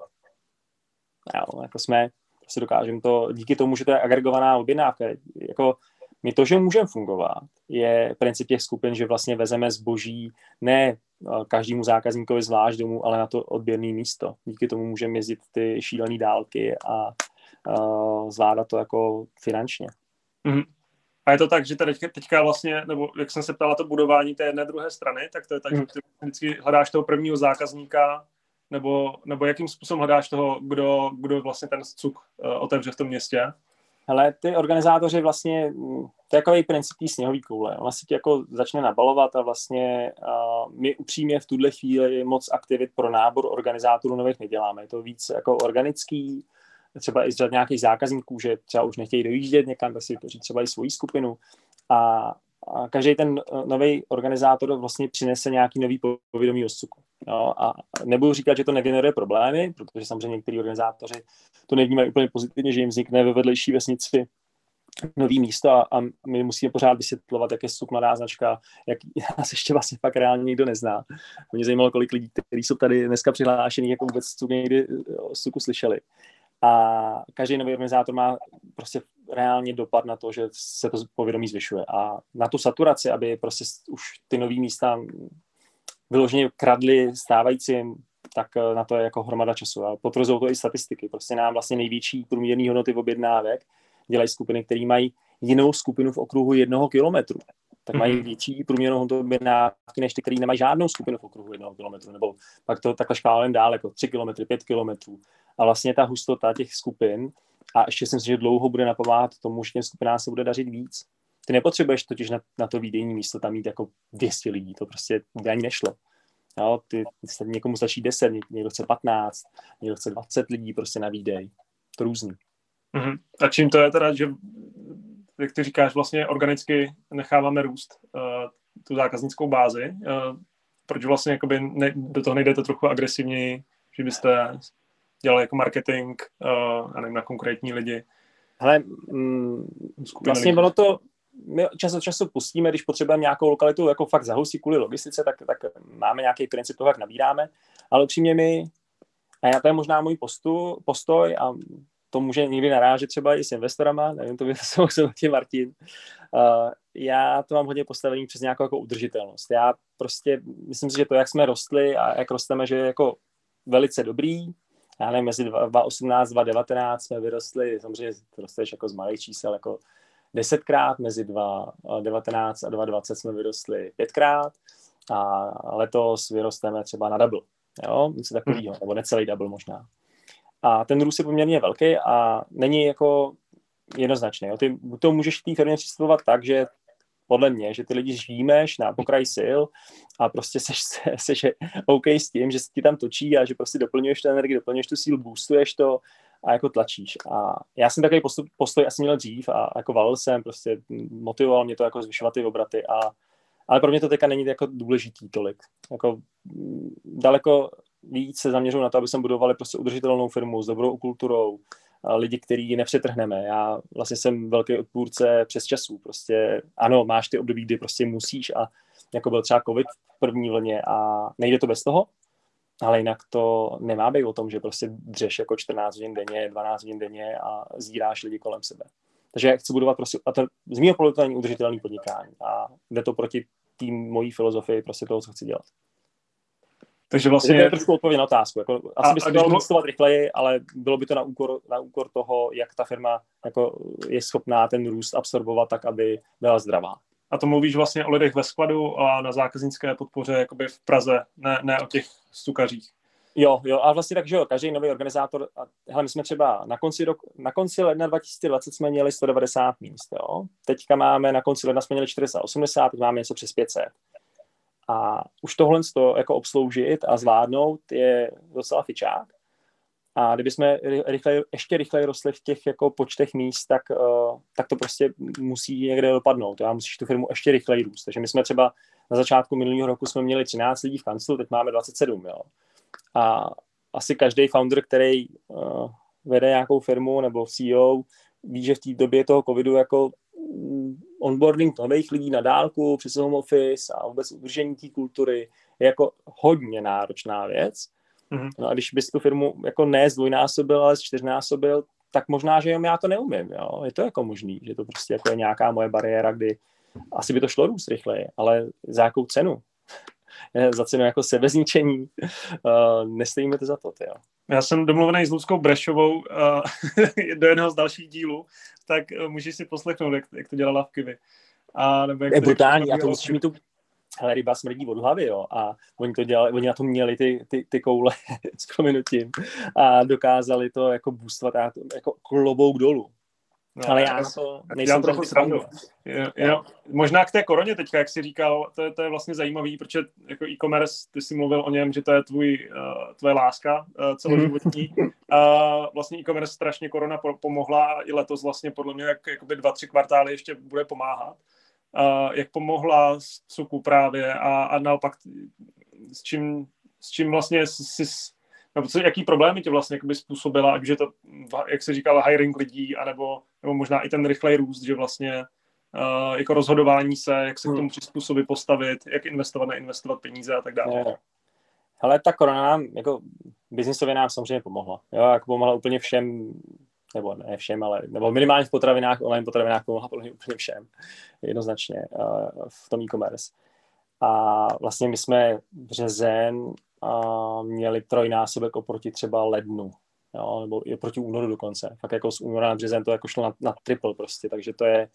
Jo, jako prostě dokážeme to, díky tomu, že to je agregovaná objednávka, jako my to, že můžeme fungovat, je princip těch skupin, že vlastně vezeme zboží ne každému zákazníkovi zvlášť domů, ale na to odběrné místo. Díky tomu můžeme jezdit ty šílené dálky a zvládat to jako finančně. Mm-hmm. A je to tak, že teďka vlastně, nebo jak jsem se ptala, to budování té jedné druhé strany, tak to je tak, že ty vždycky hledáš toho prvního zákazníka, nebo jakým způsobem hledáš toho, kdo vlastně ten cuk otevře v tom městě? Hele, ty organizátoři vlastně, to je takový princip tý sněhový koule. Ona si tě jako začne nabalovat a vlastně my upřímně v tuhle chvíli moc aktivit pro nábor organizátorů nových neděláme. Je to víc jako organický, třeba i z řad nějakých zákazníků, že třeba už nechtějí dojíždět někam, tak si vytvoří třeba i svoji skupinu. A každý ten nový organizátor vlastně přinese nějaký nový povědomí o cuku. Jo? A nebudu říkat, že to negeneruje problémy, protože samozřejmě některý organizátoři to nevnímají úplně pozitivně, že jim vznikne ve vedlejší vesnici nový místo a my musíme pořád vysvětlovat, jak je cuk mladá značka, jak nás ještě vlastně fakt reálně nikdo nezná. Mě zajímalo, kolik lidí, kteří jsou tady dneska přihlášení, jako vůbec cuk někdy o cuku slyšeli. A každý nový organizátor má prostě reálně dopad na to, že se to povědomí zvyšuje. A na tu saturaci, aby prostě už ty nový místa vyloženě kradly stávajícím, tak na to je jako hromada času. A potvrzují to i statistiky. Prostě nám vlastně největší průměrný hodnoty v objednávek dělají skupiny, které mají jinou skupinu v okruhu 1 kilometru. Tak mají větší průměrnou hodnotu objednávky, než ty, které nemají žádnou skupinu v okruhu 1 kilometru. Nebo pak to takhle škálujeme dál, jako 3 kilometry, 5 kilometrů. A vlastně ta hustota těch skupin, a ještě si myslím, že dlouho bude napomáhat tomu, že těm skupinám se bude dařit víc. Ty nepotřebuješ totiž na to výdejní místo tam mít jako 200 lidí, to prostě ani nešlo. Jo, někomu stačí 10, někdo chce 15, někdo chce 20 lidí prostě na výdej. To různý. A čím to je teda, že jak ty říkáš, vlastně organicky necháváme růst tu zákaznickou bázi? Proč vlastně jakoby do toho nejdete trochu agresivněji, že byste dělali jako marketing a nevím, na konkrétní lidi? Hele, vlastně bylo to, my čas od času pustíme, když potřebujeme nějakou lokalitu jako fakt zahustit kvůli logistice, tak máme nějaký princip toho, jak nabíráme, ale upřímně a to je možná můj postoj a to může někdy narážet třeba i s investorama, nevím, to by se Martin. Já to mám hodně postavený přes nějakou jako udržitelnost. Já prostě myslím si, že to, jak jsme rostli a jak rosteme, že je jako velice dobrý. Já nevím, mezi 2018 a 2019 jsme vyrostli, samozřejmě to rosteš jako z malých čísel, jako 10krát, mezi 2019 a 2020 jsme vyrostli 5krát a letos vyrosteme třeba na double. Jo, něco takového, nebo necelý double možná. A ten růst je poměrně velký a není jako jednoznačný. Jo. Ty to můžeš v té firmě přistupovat tak, že podle mě, že ty lidi žvímeš na pokraj sil a prostě seš OK s tím, že se ti tam točí a že prostě doplňuješ tu energii, doplňuješ tu sílu, boostuješ to a jako tlačíš. A já jsem takový postoj asi měl dřív a jako valil jsem, prostě motivoval mě to jako zvyšovat ty obraty, ale pro mě to teďka není jako důležitý tolik. Jako daleko víc se zaměřuji na to, aby jsme budovali prostě udržitelnou firmu s dobrou kulturou, lidi, který nepřetrhneme. Já vlastně jsem velký odpůrce přes časů. Prostě ano, máš ty období, kdy prostě musíš a jako byl třeba covid v první vlně a nejde to bez toho, ale jinak to nemá být o tom, že prostě dřeš jako 14 hodin denně, 12 hodin denně a zíráš lidi kolem sebe. Takže já chci budovat prostě, a to z mého pohledu to není udržitelný podnikání a jde to proti tým mojí filozofii prostě toho, co chci dělat. Takže vlastně to je trošku odpověď na otázku. Jako, asi by se dalo investovat rychleji, ale bylo by to na úkor toho, jak ta firma jako je schopná ten růst absorbovat tak, aby byla zdravá. A to mluvíš vlastně o lidech ve skladu a na zákaznické podpoře jakoby v Praze, ne o těch stukařích. Jo, a vlastně tak, že jo, každý nový organizátor, hele, my jsme třeba na konci ledna 2020 jsme měli 190 míst, jo. Teďka máme, na konci ledna jsme měli 480, teď máme něco přes 500. A už tohle jako obsloužit a zvládnout je docela fičák. A kdyby jsme ještě rychleji rostli v těch jako počtech míst, tak to prostě musí někde dopadnout. Já musíš tu firmu ještě rychleji růst. Takže my jsme třeba na začátku minulého roku jsme měli 13 lidí v kanclu, teď máme 27. Jo. A asi každý founder, který vede nějakou firmu nebo CEO, ví, že v té době toho covidu jako onboarding nových lidí na dálku přes home office a vůbec udržení té kultury je jako hodně náročná věc. Mm-hmm. No a když bys tu firmu jako ne zdvojnásobil, ale čtyřnásobil, tak možná, že já to neumím. Jo? Je to jako možný, že to prostě jako je nějaká moje bariéra, kdy asi by to šlo růst rychleji, ale za jakou cenu? Za cenu jako sebezničení. Nestejíme to za to, jo. Já jsem domluvený s Luckou Brešovou do jednoho z dalších dílů, tak můžeš si poslechnout, jak to dělala v Kiwi. Je brutální, a to musíš mít tu... Hele, ryba smrdí od hlavy, jo, a oni to dělali, oni na tom měli ty koule s prominutím a dokázali to jako boostovat a to, jako klobouk dolů. No, ale já to nejsem trochu srandu. Možná k té koroně teďka, jak jsi říkal, to je vlastně zajímavý, protože jako e-commerce, ty jsi mluvil o něm, že to je tvoje láska celoživotní. Vlastně e-commerce strašně korona pomohla a i letos vlastně podle mě jakoby 2-3 kvartály ještě bude pomáhat. Jak pomohla Cuku právě a naopak s čím vlastně jaký problémy tě vlastně způsobila, ať už je to, jak se říkala, hiring lidí, anebo možná i ten rychlej růst, že vlastně jako rozhodování se, jak se k tomu přizpůsobit, postavit, jak investovat, neinvestovat peníze a tak dále. Hele, ta korona nám, jako biznisově nám samozřejmě pomohla. Jo, jako pomohla úplně všem, nebo ne všem, ale nebo minimálně v potravinách, online potravinách pomohla úplně všem, jednoznačně v tom e-commerce. A vlastně my jsme březen měli trojnásobek oproti třeba lednu, jo, nebo i proti únoru dokonce. Fakt jako z února na březen to jako šlo na triple prostě, takže to je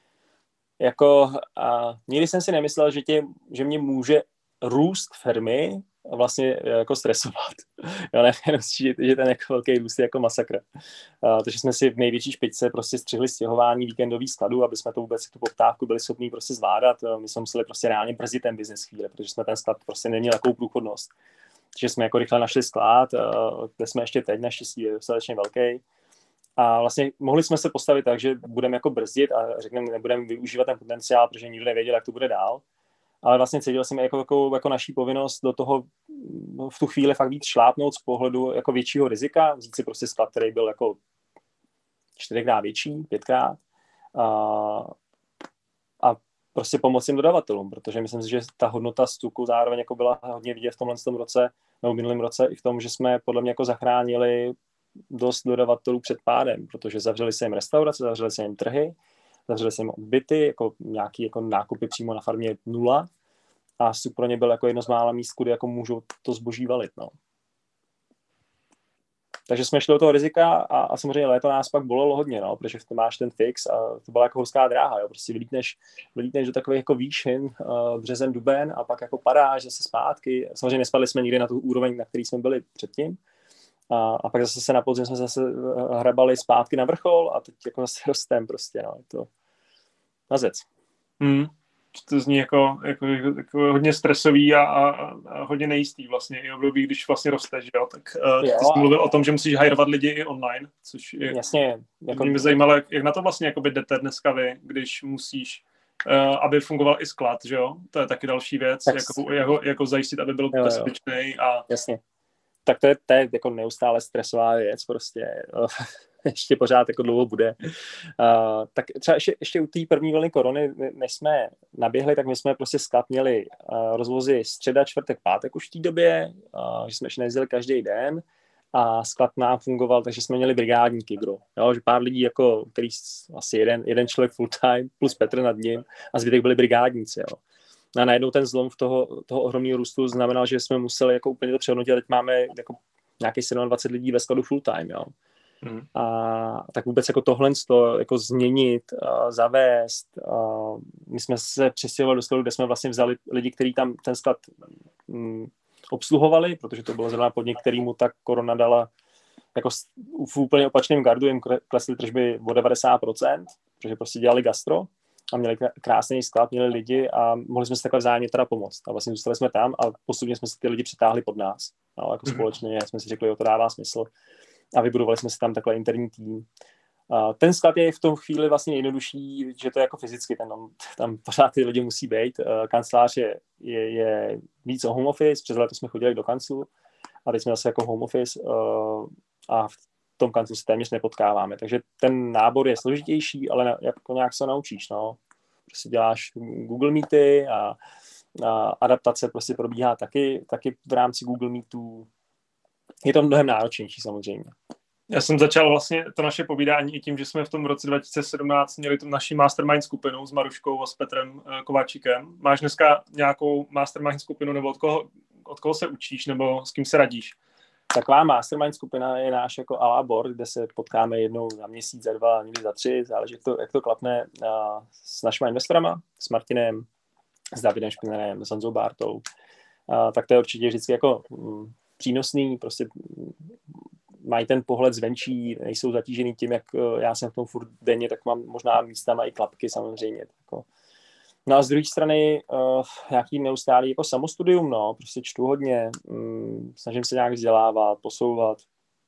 jako, nikdy jsem si nemyslel, že mě může růst firmy vlastně jako stresovat. Jo, ne, že ten jako velký růst je jako masakr. Takže jsme si v největší špičce prostě střihli stěhování víkendových skladů, aby jsme to vůbec tu poptávku byli schopni prostě zvládat. My jsme museli prostě reálně brzdit ten business chvíli, protože jsme ten sklad prostě neměli takovou průchodnost. Takže jsme jako rychle našli sklad, kde jsme ještě teď, naštěstí je dostatečně velký. A vlastně mohli jsme se postavit tak, že budeme jako brzdit a řekneme, nebudeme využívat ten potenciál, protože nikdo nevěděl, jak to bude dál. Ale vlastně cítil jsem jako naší povinnost do toho v tu chvíli fakt víc šlápnout z pohledu jako většího rizika, vzít si prostě sklad, který byl jako 4x větší, 5x a prostě pomoct těm dodavatelům, protože myslím si, že ta hodnota z Cuku zároveň jako byla hodně vidět v tomhle roce nebo minulém roce i v tom, že jsme podle mě jako zachránili dost dodavatelů před pádem, protože zavřeli se jim restaurace, zavřeli se jim trhy, zavřeli se jim odbyty, jako nějaký jako nákupy přímo na farmě 0 a Cuk pro ně byl jako jedno z mála míst, kudy jako můžou to zboží valit, no. Takže jsme šli do toho rizika a samozřejmě léto nás pak bolelo hodně, no, protože ty máš ten fix a to byla jako horská dráha, jo, prostě vylítneš do takových jako výšin, březen, duben a pak jako padáš zase zpátky. Samozřejmě nespadli jsme nikdy na tu úroveň, na který jsme byli předtím. A pak zase se na podzim jsme zase hrabali zpátky na vrchol a teď jako zase rostem prostě, no, je to mazec. to zní jako hodně stresový a hodně nejistý vlastně i období, když vlastně rosteš, jo, tak ty jsi mluvil o tom, že musíš hajrovat lidi i online, což je... Jasně. Jako... Mě zajímalo, jak na to vlastně jakoby jdete dneska vy, když musíš, aby fungoval i sklad, že jo, to je taky další věc, jako zajistit, aby byl bezpečný a... Jasně. Tak to je jako neustále stresová věc, prostě ještě pořád jako dlouho bude. Tak třeba ještě u té první vlny korony, než jsme naběhli, tak my jsme prostě sklad měli rozvozy středa, čtvrtek, pátek už v té době, že jsme ještě nejezdili každý den a sklad nám fungoval, takže jsme měli brigádníky, že pár lidí, jako, který asi jeden člověk full time plus Petr nad ním a zbytek byli brigádníci, jo. A najednou ten zlom v toho ohromného růstu znamenal, že jsme museli jako úplně to přehodnotit a teď máme jako nějakých 27 lidí ve skladu full time, jo. A tak vůbec jako tohle jako změnit, zavést. My jsme se přestěhovali do skladu, kde jsme vlastně vzali lidi, kteří tam ten sklad obsluhovali, protože to bylo zrovna podnik, kterýmu ta korona dala jako v úplně opačném gardu, jim klesly tržby o 90%, protože prostě dělali gastro a měli krásný sklad, měli lidi a mohli jsme se takhle vzájemně teda pomoct. A vlastně zůstali jsme tam a postupně jsme se ty lidi přitáhli pod nás. No, jako společně jsme si řekli, jo, to dává smysl. A vybudovali jsme si tam takhle interní tým. Ten sklad je v tom chvíli vlastně jednodušší, že to je jako fyzicky, tam pořád ty lidi musí být. Kancelář je víc o home office, přes léto jsme chodili do kanclu a teď jsme zase jako home office a v tom kanclu se téměř nepotkáváme. Takže ten nábor je složitější, ale jako nějak se naučíš. No. Prostě děláš Google Meety a adaptace prostě probíhá taky v rámci Google Meetů. Je to mnohem náročnější samozřejmě. Já jsem začal vlastně to naše povídání i tím, že jsme v tom roce 2017 měli tu naši mastermind skupinu s Maruškou a s Petrem Kováčikem. Máš dneska nějakou mastermind skupinu nebo od koho se učíš nebo s kým se radíš? Taková mastermind skupina je náš jako à la board, kde se potkáme jednou za měsíc, za 2, někdy za 3, záleží, jak to klapne s našimi investorama, s Martinem, s Davidem Špinerem, s Honzou Bártou. Tak to je určitě vždycky jako přínosný, prostě mají ten pohled zvenčí, nejsou zatížený tím, jak já jsem v tom furt denně, tak mám možná místama i klapky samozřejmě. Jako. No a z druhé strany nějaký neustálý jako samostudium, no, prostě čtu hodně, snažím se nějak vzdělávat, posouvat.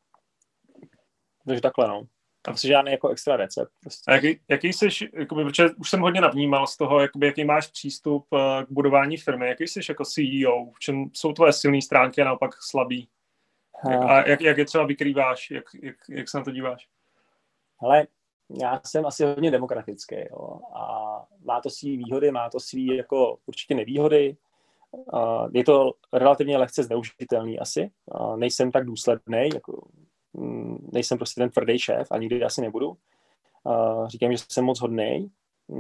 Takže takhle, no. Tam si žádný jako extra recept. Prostě. A jaký jsi, jakoby, protože už jsem hodně navnímal z toho, jakoby, jaký máš přístup k budování firmy, jaký jsi jako CEO, v čem jsou tvoje silné stránky a naopak slabý? A jak je třeba vykrýváš, jak se na to díváš? Hele, já jsem asi hodně demokratický, jo, a má to svý výhody, má to svý jako určitě nevýhody. Je to relativně lehce zneužitelný asi. Nejsem tak důsledný, jako nejsem prostě ten tvrdý šéf a nikdy asi nebudu. Říkám, že jsem moc hodnej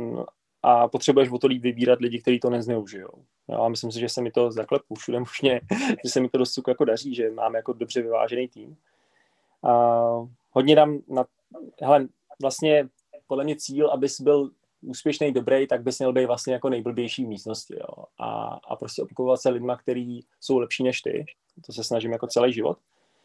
a potřebuješ o to líp vybírat lidi, kteří to nezneužijou. Jo, a myslím si, že se mi to zaklepu všude možně, že se mi to dost jako daří, že máme jako dobře vyvážený tým. Hodně dám na... Hele, vlastně podle mě cíl, abys byl úspěšný, dobrý, tak bys měl být vlastně jako nejblbější v místnosti. Jo. A prostě obklopovat se lidma, kteří jsou lepší než ty. To se snažím jako celý život.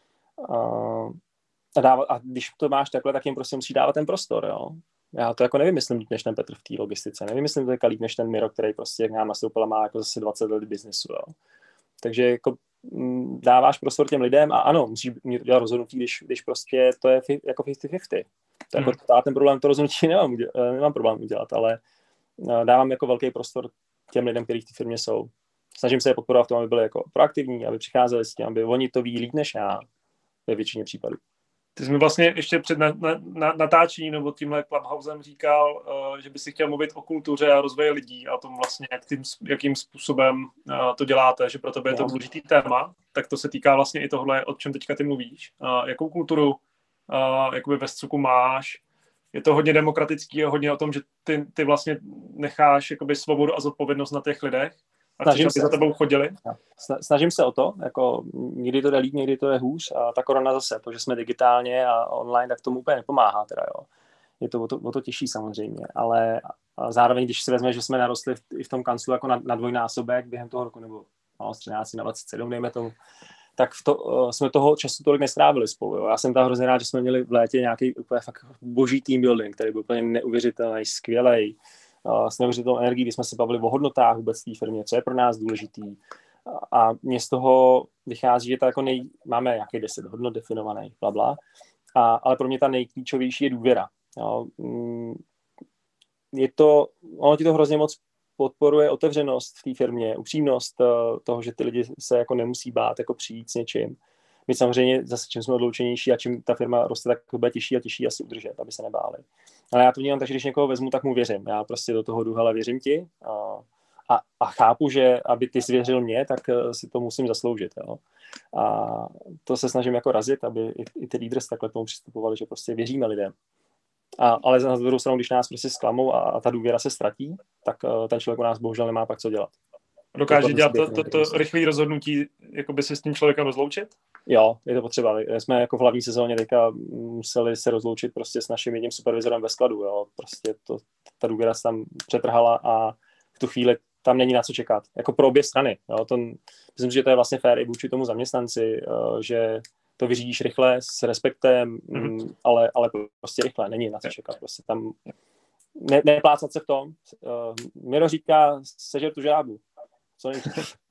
A když to máš takhle, tak jim prostě musí dávat ten prostor. Jo. Já to jako nevymyslím líp než ten Petr v té logistice. Nevymyslím to jako líp než ten Miro, který prostě jak nám nastoupil a má jako zase 20 let biznesu. Jo. Takže jako dáváš prostor těm lidem a ano, musíš dělat rozhodnutí, když prostě to je jako 50-50. To jako ten problém, to rozhodnutí nemám problém udělat, ale dávám jako velký prostor těm lidem, kteří v té firmě jsou. Snažím se je podporovat v tom, aby byli jako proaktivní, aby přicházeli s tím, aby oni to ví líp než já ve většině případů. Ty jsi mi vlastně ještě před natáčení nebo tímhle Clubhousem říkal, že by si chtěl mluvit o kultuře a rozvoji lidí a o tom vlastně, jakým způsobem to děláte, že pro tebe je to důležitý téma, tak to se týká vlastně i tohle, o čem teďka ty mluvíš. Jakou kulturu jakoby ve SCUKu máš? Je to hodně demokratický a hodně o tom, že ty vlastně necháš jakoby svobodu a zodpovědnost na těch lidech a chceš, aby za tebou chodili? Snažím se o to, jako někdy to jde líp, někdy to je hůř a ta korona zase, to, že jsme digitálně a online, tak tomu úplně nepomáhá teda, jo. Je to o to těžší samozřejmě, ale zároveň, když si vezme, že jsme narostli i v tom kanclu jako na dvojnásobek během toho roku, nebo z 13 na 27, dejme tomu, tak jsme toho času tolik nestrávili spolu. Jo. Já jsem tam hrozně rád, že jsme měli v létě nějaký úplně fakt boží team building, který byl úplně neuvěřitelný, skvělej. s neuvěřitelnou energií, kdy jsme se bavili o hodnotách vůbec té firmě, co je pro nás důležitý. A mě z toho vychází, že to jako máme nějakých 10 hodnot definovaných, blabla, ale pro mě ta nejklíčovější je důvěra. Jo. Ono ti to hrozně moc podporuje otevřenost v té firmě, upřímnost toho, že ty lidi se jako nemusí bát jako přijít s něčím. My samozřejmě zase, čím jsme odloučenější a čím ta firma roste, tak bude těžší a těžší asi udržet, aby se nebáli. Ale já to vnímám tak, že když někoho vezmu, tak mu věřím. Já prostě do toho jdu, hele, věřím ti a chápu, že aby ty svěřil mě, tak si to musím zasloužit. Jo. A to se snažím jako razit, aby i ty lídři takhle k tomu přistupovali, že prostě věříme lidem. Ale na druhou stranu, když nás prostě zklamou a ta důvěra se ztratí, tak ten člověk u nás bohužel nemá pak co dělat. Dokáže dělat to rychlé rozhodnutí, jako by se s tím člověkem rozloučit? Jo, je to potřeba. Jsme jako v hlavní sezóně teďka museli se rozloučit prostě s naším jedním supervizorem ve skladu. Jo. Prostě ta důvěra se tam přetrhala a v tu chvíli tam není na co čekat. Jako pro obě strany. Jo. Myslím, že to je vlastně fér i vůči tomu zaměstnanci, že to vyřídíš rychle, s respektem, ale prostě rychle, není na co čekat. Prostě tam neplácat se v tom. Miro říká, sežer tu žábu. Co není?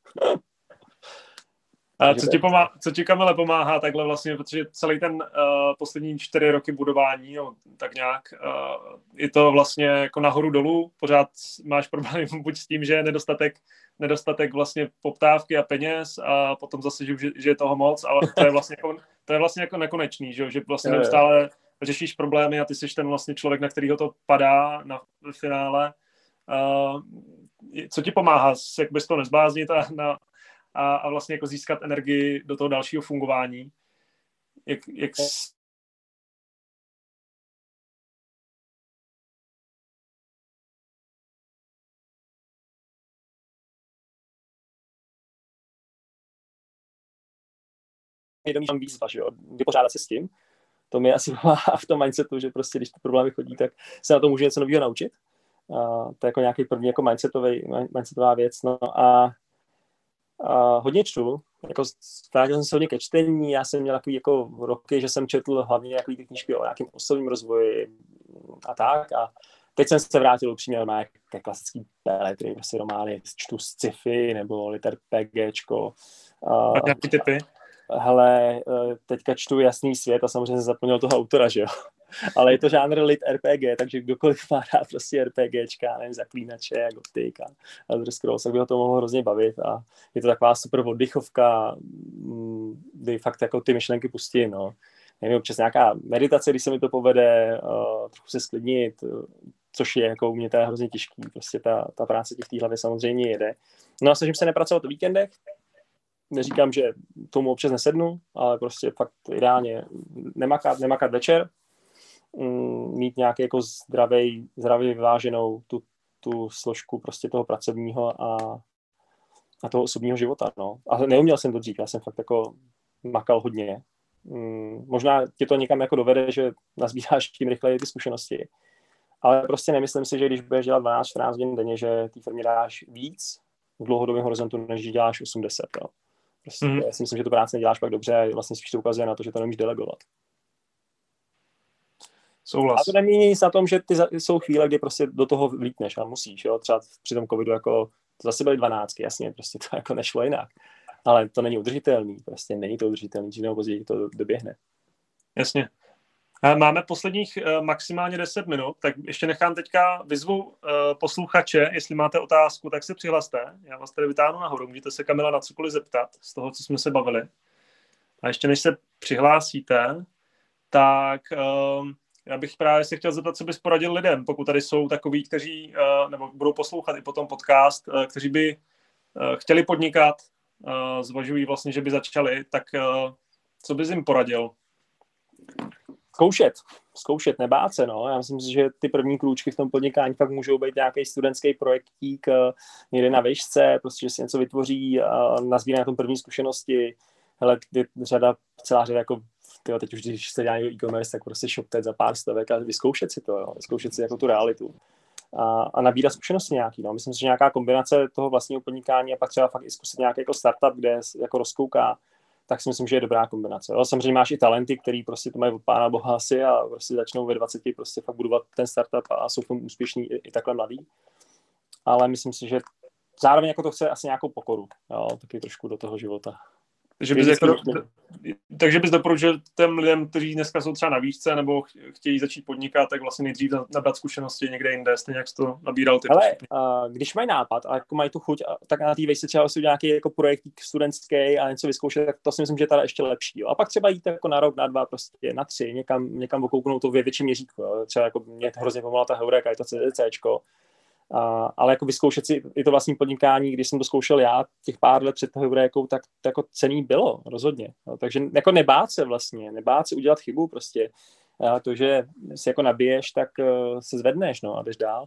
A co ti Kamile pomáhá takhle vlastně, protože celý ten poslední 4 roky budování, tak nějak je to vlastně jako nahoru dolů, pořád máš problém buď s tím, že je nedostatek vlastně poptávky a peněz a potom zase, že je toho moc, ale to je vlastně jako nekonečný, že vlastně neustále řešíš problémy a ty jsi ten vlastně člověk, na kterýho to padá v finále. Co ti pomáhá, jak bys to nezbláznit a vlastně jako získat energii do toho dalšího fungování? Jak... Vědomí tam výzva, že jo, vypořádat se s tím. To mi asi pomáhá v tom mindsetu, že prostě, když ty problémy chodí, tak se na to může něco nového naučit. To je jako nějaký první jako mindsetová věc. No a hodně čtu, jako vrátil jsem se hodně ke čtení, já jsem měl takový jako roky, že jsem četl hlavně nějaký ty knížky o nějakém osobním rozvoji a tak a teď jsem se vrátil upřímně na nějaké klasický beletry, prostě romány, čtu sci-fi nebo liter PGčko. A nějaký typy? Hele, teďka čtu Jasný svět a samozřejmě jsem zapomněl toho autora, že jo. Ale je to žánr lit RPG, takže kdokoliv má rád prostě RPGčka, nevím, Zaklínače, Gothic a Elder Scrolls, tak by ho to mohlo hrozně bavit a je to taková super oddychovka, kdy fakt jako ty myšlenky pustím, no. Nevím, občas nějaká meditace, když se mi to povede, trochu se sklidnit, což je jako u mě to je hrozně těžký, prostě ta práce těch v té hlavě samozřejmě jede. No a snažím se nepracovat o víkendech, neříkám, že tomu občas nesednu, ale prostě fakt ideálně nemakat večer, mít nějaký jako zdravě vyváženou tu složku prostě toho pracovního a toho osobního života, no. A neuměl jsem to dřív, já jsem fakt jako makal hodně. Možná tě to někam jako dovede, že nazbíráš tím rychleji ty zkušenosti, ale prostě nemyslím si, že když budeš dělat 12-14 hodin denně, že té firmě dáš víc v dlouhodobém horizontu, než děláš 80, jo. Prostě já si myslím, že tu práci neděláš pak dobře a vlastně spíš to ukazuje na to, že to nemůžeš delegovat. Souhlas. A to nemění nic na tom, že jsou chvíle, kdy prostě do toho vlítneš a musíš, jo, třeba při tom covidu jako to zase byly 12, jasně, prostě to jako nešlo jinak. Ale to není udržitelný, prostě není to udržitelný, dřív nebo později to doběhne. Jasně. Máme posledních maximálně 10 minut, tak ještě nechám teďka vyzvu posluchače, jestli máte otázku, tak se přihlaste. Já vás tady vytáhnu nahoru, můžete se Kamila na cokoliv zeptat z toho, co jsme se bavili. A ještě než se přihlásíte, tak já bych právě se chtěl zeptat, co bys poradil lidem, pokud tady jsou takoví, kteří nebo budou poslouchat i potom podcast, kteří by chtěli podnikat, zvažují vlastně, že by začali, tak co bys jim poradil? Zkoušet, nebát se, no. Já myslím si, že ty první klůčky v tom podnikání fakt můžou být nějaký studentský projektík někde na výšce, prostě, že si něco vytvoří a nazbírá na tom první zkušenosti. Hele, celá řada jako teď už když se dělá e-commerce, tak prostě ShopTet za pár stovek a vyzkoušet si to, jo. Vyzkoušet si jako tu realitu a nabírat zkušenosti nějaký, no. Myslím si, že nějaká kombinace toho vlastního podnikání a pak třeba fakt i zkusit nějaký jako startup, kde jako rozkouká tak si myslím, že je dobrá kombinace. Jo? Samozřejmě máš i talenty, který prostě to mají od pána boha asi a prostě začnou ve 20 prostě fakt budovat ten startup a jsou v tom úspěšní i takhle mladí. Ale myslím si, že zároveň jako to chce asi nějakou pokoru, jo? Taky trošku do toho života. Takže bys doporučil těm lidem, kteří dneska jsou třeba na výšce nebo chtějí začít podnikat, tak vlastně nejdřív nabrat zkušenosti někde jinde, stejně jak jsi to nabíral ty. Ale když mají nápad a jako mají tu chuť, tak na té výšce třeba udělat nějaký jako projektík studentský a něco vyzkoušet, tak to si myslím, že je teda ještě lepší. Jo. A pak třeba jít jako na rok, na 2, prostě na 3, někam okouknout to ve větším měřítku. Jo. Třeba jako mě hrozně pomohla ta Heureka, je to CDCčko. Ale jako vyzkoušet si i to vlastní podnikání, když jsem to zkoušel já těch pár let před Heurékou, tak to jako cený bylo, rozhodně. No, takže jako nebát se udělat chybu prostě. To, že si jako nabiješ, tak se zvedneš, no, a jdeš dál.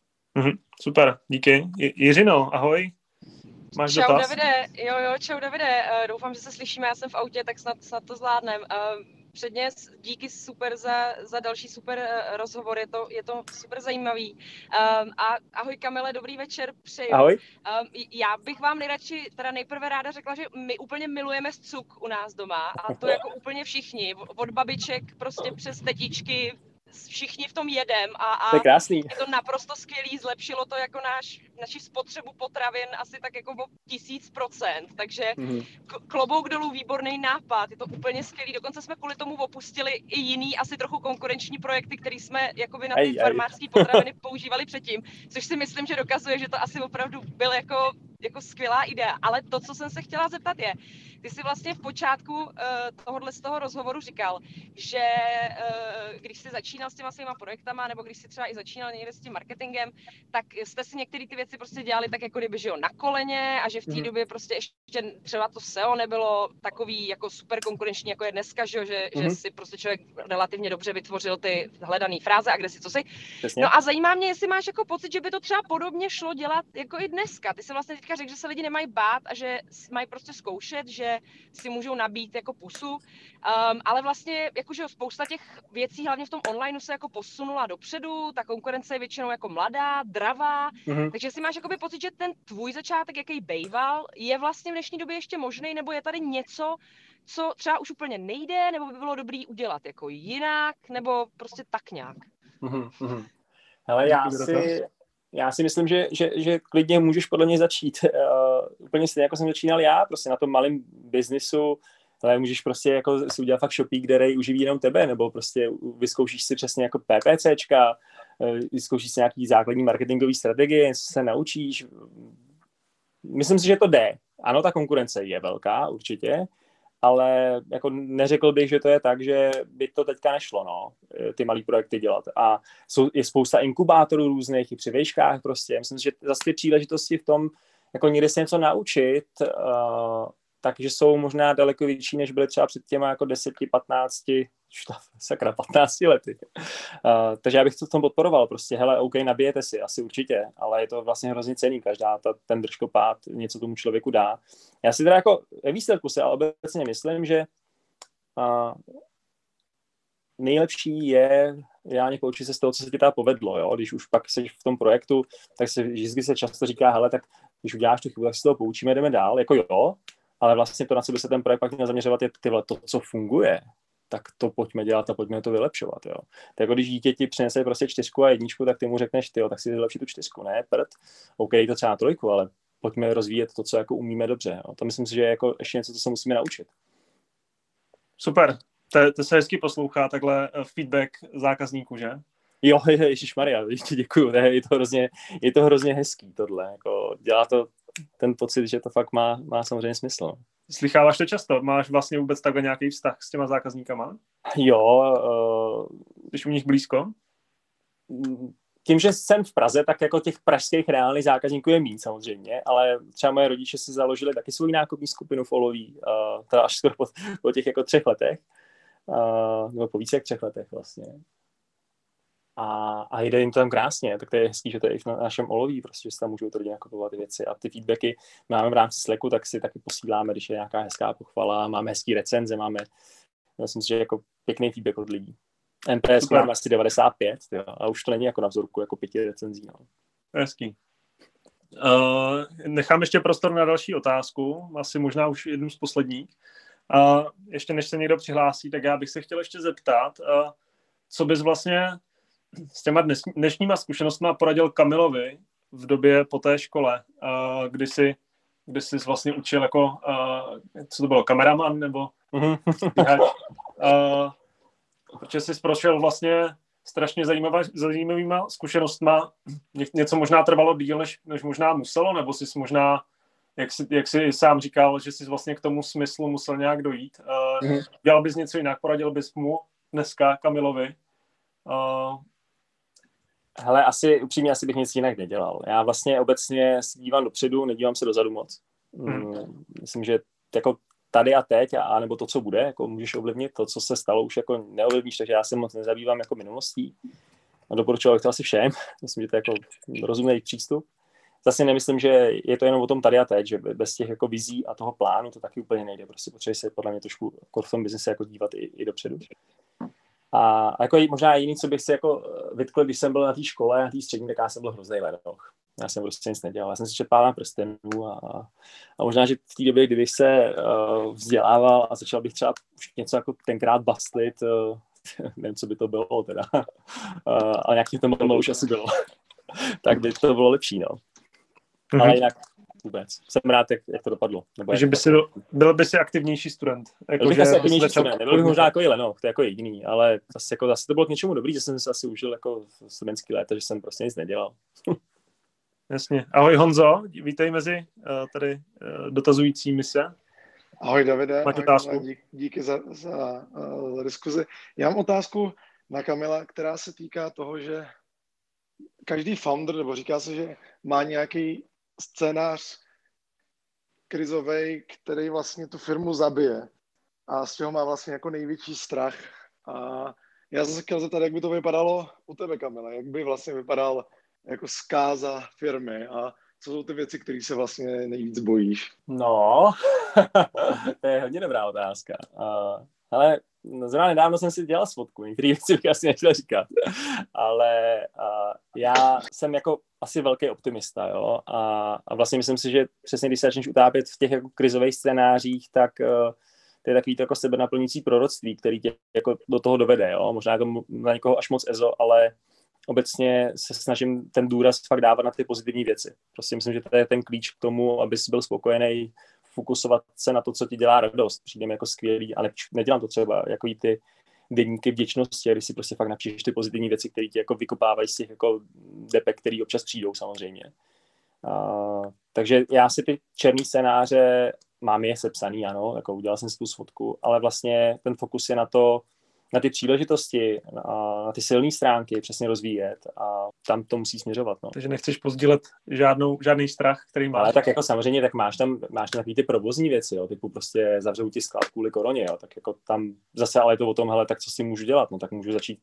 Super, díky. Jiřino, ahoj. Máš čau, dotaz? Davide, čau Davide, doufám, že se slyšíme, já jsem v autě, tak snad to zvládnem. Předně díky super za další super rozhovor, je to super zajímavý. A ahoj Kamile, dobrý večer, přeju. Ahoj. Já bych vám nejradši teda nejprve ráda řekla, že my úplně milujeme scuk u nás doma a to jako úplně všichni, od babiček prostě přes tetičky, všichni v tom jedem a to je krásný. Je to naprosto skvělý, zlepšilo to jako naši spotřebu potravin asi tak jako o 1000%, takže klobouk dolů, výborný nápad, je to úplně skvělý, dokonce jsme kvůli tomu opustili i jiný asi trochu konkurenční projekty, které jsme jakoby na ty farmářské potraviny používali předtím, což si myslím, že dokazuje, že to asi opravdu byl jako skvělá idea, ale to, co jsem se chtěla zeptat je, ty jsi vlastně v počátku z toho rozhovoru říkal, že když jsi začínal s těma svýma projektama, nebo když jsi třeba i začínal někde s tím marketingem, tak jste si některé ty věci prostě dělali tak jako kdyby, že jo, na koleně a že v té době prostě ještě třeba to SEO nebylo takový jako super konkurenční, jako je dneska, že si prostě člověk relativně dobře vytvořil ty hledané fráze a kde si co si. Přesně. No a zajímá mě, jestli máš jako pocit, že by to třeba podobně šlo dělat jako i dneska. Ty jsi vlastně teďka řekl, že se lidi nemají bát a že mají prostě zkoušet, že si můžou nabít jako pusu, ale vlastně jakože spousta těch věcí, hlavně v tom online se jako posunula dopředu, ta konkurence je většinou jako mladá, dravá, takže si máš jakoby pocit, že ten tvůj začátek, jaký bejval, je vlastně v dnešní době ještě možný, nebo je tady něco, co třeba už úplně nejde, nebo by bylo dobrý udělat jako jinak, nebo prostě tak nějak. Hele, já si myslím, že klidně můžeš podle mě začít úplně stejně, jako jsem začínal já, prostě na tom malém biznisu, ale můžeš prostě jako si udělat fakt shopík, který uživí jenom tebe, nebo prostě vyzkoušíš si přesně jako PPCčka, vyzkoušíš si nějaký základní marketingový strategie, něco se naučíš. Myslím si, že to jde. Ano, ta konkurence je velká, určitě, ale jako neřekl bych, že to je tak, že by to teďka nešlo, no, ty malý projekty dělat. A je spousta inkubátorů různých i při výškách prostě. Myslím si, že zase ty příležitosti v tom, jako někde se něco naučit, takže jsou možná daleko větší, než byly třeba před těma jako 10, 15 lety. Takže já bych to v tom podporoval. Prostě, hele, OK, nabijete si, asi určitě, ale je to vlastně hrozně cenný, ten držkopád něco tomu člověku dá. Já si teda jako ve výsledku se ale obecně myslím, že nejlepší je reálně poučit se z toho, co se ti teda povedlo. Jo? Když už pak jsi v tom projektu, tak vždycky se často říká, hele, tak když uděláš tu chybu, tak se toho poučíme, jdeme dál. Jako jo, ale vlastně to, na co by se ten projekt pak měl zaměřovat, je to, co funguje, tak to pojďme dělat a pojďme to vylepšovat. Jo. Tak jako když dítě ti přinese prostě 4 a 1, tak ty mu řekneš, tak si vylepší tu 4, ne, OK, to třeba 3, ale pojďme rozvíjet to, co jako umíme dobře. Jo. To myslím si, že je jako ještě něco, co se musíme naučit. Super, to se hezky poslouchá, takhle feedback zákazníků, že? Jo, ježišmarja, ještě děkuju, je to hrozně hezký tohle, jako dělá to ten pocit, že to fakt má samozřejmě smysl. Slycháváš to často? Máš vlastně vůbec takhle nějaký vztah s těma zákazníkama? Jo. Když u nich blízko? Tím, že jsem v Praze, tak jako těch pražských reálných zákazníků je míň samozřejmě, ale třeba moje rodiče si založili taky svou nákupní skupinu v Oloví, teda až skoro po těch jako 3 letech, nebo po více jak 3 letech vlastně. A jde jim to tam krásně, tak to je hezký, že to je i na našem Oloví, prostě, že se tam můžou to lidi nakupovat ty věci a ty feedbacky máme v rámci Slacku, tak si taky posíláme, když je nějaká hezká pochvala, máme hezký recenze, myslím si, že jako pěkný feedback od lidí. NPS máme asi 95, jo, a už to není jako na vzorku jako 5 recenzí. No. Hezký. Nechám ještě prostor na další otázku, asi možná už jednu z posledních. A ještě než se někdo přihlásí, tak já bych se chtěl ještě zeptat, co bys vlastně s těma dnešníma zkušenostmi poradil Kamilovi v době po té škole, kdy jsi vlastně učil jako, co to bylo, kameraman nebo protože jsi prošel vlastně strašně zajímavýma zkušenostma. Něco možná trvalo díl, než možná muselo, nebo jsi možná, jak jsi sám říkal, že jsi vlastně k tomu smyslu musel nějak dojít. Dělal bys něco jinak, poradil bys mu dneska Kamilovi? Hele, upřímně asi bych nic jinak nedělal. Já vlastně obecně si dívám dopředu, nedívám se dozadu moc. Myslím, že jako tady a teď, a nebo to, co bude, jako můžeš ovlivnit, to, co se stalo, už jako neovlivníš, takže já se moc nezabývám jako minulostí. A doporučoval bych to asi všem. Myslím, že to je jako rozumný přístup. Zase nemyslím, že je to jenom o tom tady a teď, že bez těch jako vizí a toho plánu to taky úplně nejde. Prostě potřebuješ se podle mě trošku jako v tom biznise jako dívat i dopředu. A jako možná jediný, co bych si jako vytkl, když jsem byl na té škole, na té střední, tak já jsem byl hrozný ledoch. Já jsem prostě nic nedělal. Já jsem si četl Pána prstenů a možná, že v té době, kdybych se vzdělával a začal bych třeba už něco jako tenkrát bastlit, nevím, co by to bylo teda, ale nějaký to malo už asi bylo, tak by to bylo lepší, no. Ale jinak vůbec. Jsem rád, jak to dopadlo. Takže byl by si aktivnější student. Byl bych asi aktivnější student. Nebyl bych možná jako i lenoch, to je jako jediný, ale zase to bylo k něčemu dobrý, že jsem se asi užil jako studentský léta, že jsem prostě nic nedělal. Jasně. Ahoj Honzo, vítej mezi tady dotazujícími se. Ahoj Davide, díky za diskuzi. Já mám otázku na Kamila, která se týká toho, že každý founder, nebo říká se, že má nějaký scénář krizový, který vlastně tu firmu zabije a z čeho má vlastně jako největší strach. A já jsem se chtěl zeptat, jak by to vypadalo u tebe, Kamila, jak by vlastně vypadal jako zkáza firmy a co jsou ty věci, které se vlastně nejvíc bojíš? No, to je hodně dobrá otázka. Ale zrovna nedávno jsem si dělal svodku, některé věci bych asi nechtěl říkat, ale já jsem jako asi velký optimista, jo, a vlastně myslím si, že přesně když se začneš utápět v těch jako krizových scénářích, tak to je takový to jako sebenaplňující proroctví, který tě jako do toho dovede, jo, možná je to na někoho až moc ezo, ale obecně se snažím ten důraz fakt dávat na ty pozitivní věci. Prostě myslím, že to je ten klíč k tomu, abys byl spokojený, fokusovat se na to, co ti dělá radost. Přijde mi jako skvělý, ale nedělám to třeba jako ty deníky vděčnosti, když si prostě fakt napíšeš ty pozitivní věci, které ti jako vykopávají z těch jako depek, který občas přijdou samozřejmě. Takže já si ty černý scénáře mám je sepsaný, ano, jako udělal jsem si tu svodku, ale vlastně ten fokus je na ty příležitosti, na ty silné stránky přesně rozvíjet a tam to musí směřovat. No. Takže nechceš pozdílet žádný strach, který máš. Ale tak jako samozřejmě, tak máš tam takový ty provozní věci, jo, typu prostě zavřou ti sklad kvůli koroně, jo, tak jako tam zase ale je to o tom, hele, tak co si můžu dělat, no tak můžu začít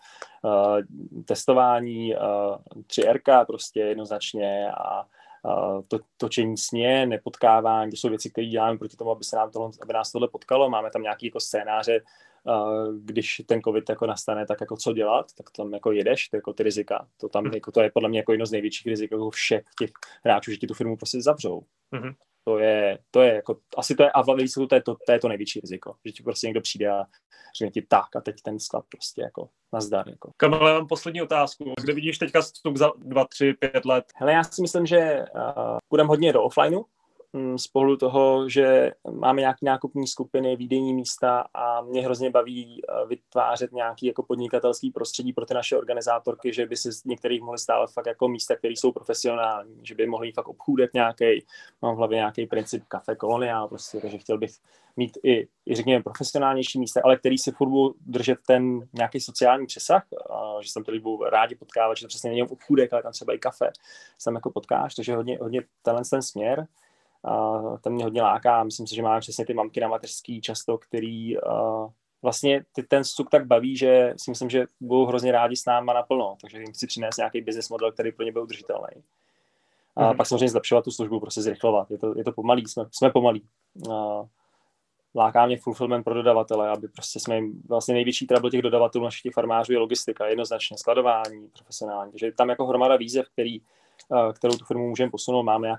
testování 3R prostě jednoznačně a točení sně, nepotkávání, to jsou věci, které děláme proti tomu, aby nás tohle potkalo. Máme tam nějaký jako scénáře, když ten covid jako nastane, tak jako co dělat, tak tam jako jedeš, to jako ty rizika. To je podle mě jako jedno z největších rizik jako všech těch hráčů, že ti tu firmu prostě zavřou. Mm-hmm. To je jako, asi to je, a v výsledku to je to největší riziko, že ti prostě někdo přijde a řekne ti tak a teď ten sklad prostě jako nazdar. Jako. Kamile, mám poslední otázku. Kde vidíš teďka vstup za 2, 3, 5 let? Hele, já si myslím, že půjdeme hodně do offlineu, z pohledu toho, že máme nějaké nákupní skupiny, výdejní místa a mě hrozně baví vytvářet nějaký jako podnikatelský prostředí pro ty naše organizátorky, že by si z některých mohli stávat fakt jako místa, které jsou profesionální, že by mohli fakt obchůdek nějaký, mám v hlavě nějaký princip Café Colonial, prostě, takže chtěl bych mít i řekněme profesionálnější místa, ale který si furt budou držet ten nějaký sociální přesah, že se tam tady budou rádi potkávat, že to přesně není obchůdek, ale tam třeba i kafe, se tam jako potkáš, takže hodně ten směr. Ten mě hodně láká. Myslím si, že máme přesně ty mamky na mateřský často, který vlastně ten vstup tak baví, že si myslím, že budou hrozně rádi s náma naplno, takže jim chci přinést nějaký business model, který pro ně byl udržitelný. Pak samozřejmě zlepšovat tu službu, prostě zrychlovat. Je to pomalý, jsme pomalí. Láká mě fulfillment pro dodavatele, aby prostě jsme jim, vlastně největší trouble těch dodavatelů našich těch farmářů je logistika, jednoznačně skladování, profesionální. Takže tam jako hromada výzev, kterou tu firmu můžeme posunout, máme nějaký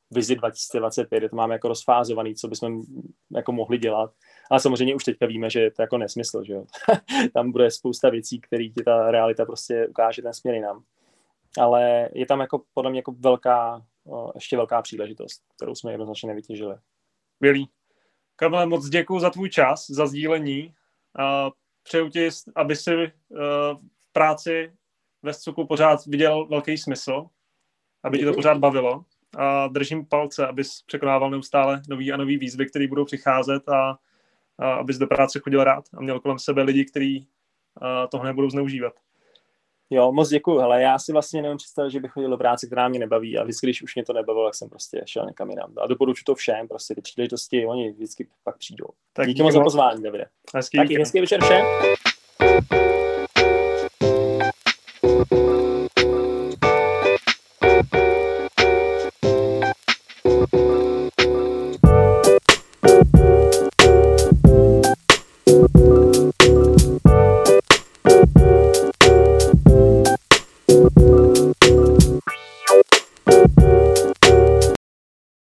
vizi 2025, kde to máme jako rozfázovaný, co bychom jako mohli dělat. Ale samozřejmě už teďka víme, že je to jako nesmysl, že jo. Tam bude spousta věcí, které ti ta realita prostě ukáže ten směr jinam. Ale je tam jako podle mě jako ještě velká příležitost, kterou jsme jednoznačně nevytěžili. Skvělý. Kamile, moc děkuju za tvůj čas, za sdílení. Přeju ti, aby si v práci ve SCUKu pořád viděl velký smysl, aby ti to pořád bavilo. A držím palce, abys překonával neustále nový a nový výzvy, které budou přicházet a abys do práce chodil rád a měl kolem sebe lidi, kteří toho nebudou zneužívat. Jo, moc děkuju. Hele, já si vlastně nevím představit, že bych chodil do práce, která mě nebaví a vždycky, když už mě to nebavilo, tak jsem prostě šel někam jinam. A doporučuji to všem, prostě ty příležitosti, oni vždycky pak přijdou. Tak díky moc za pozvání, Davide. Hezký večer všem.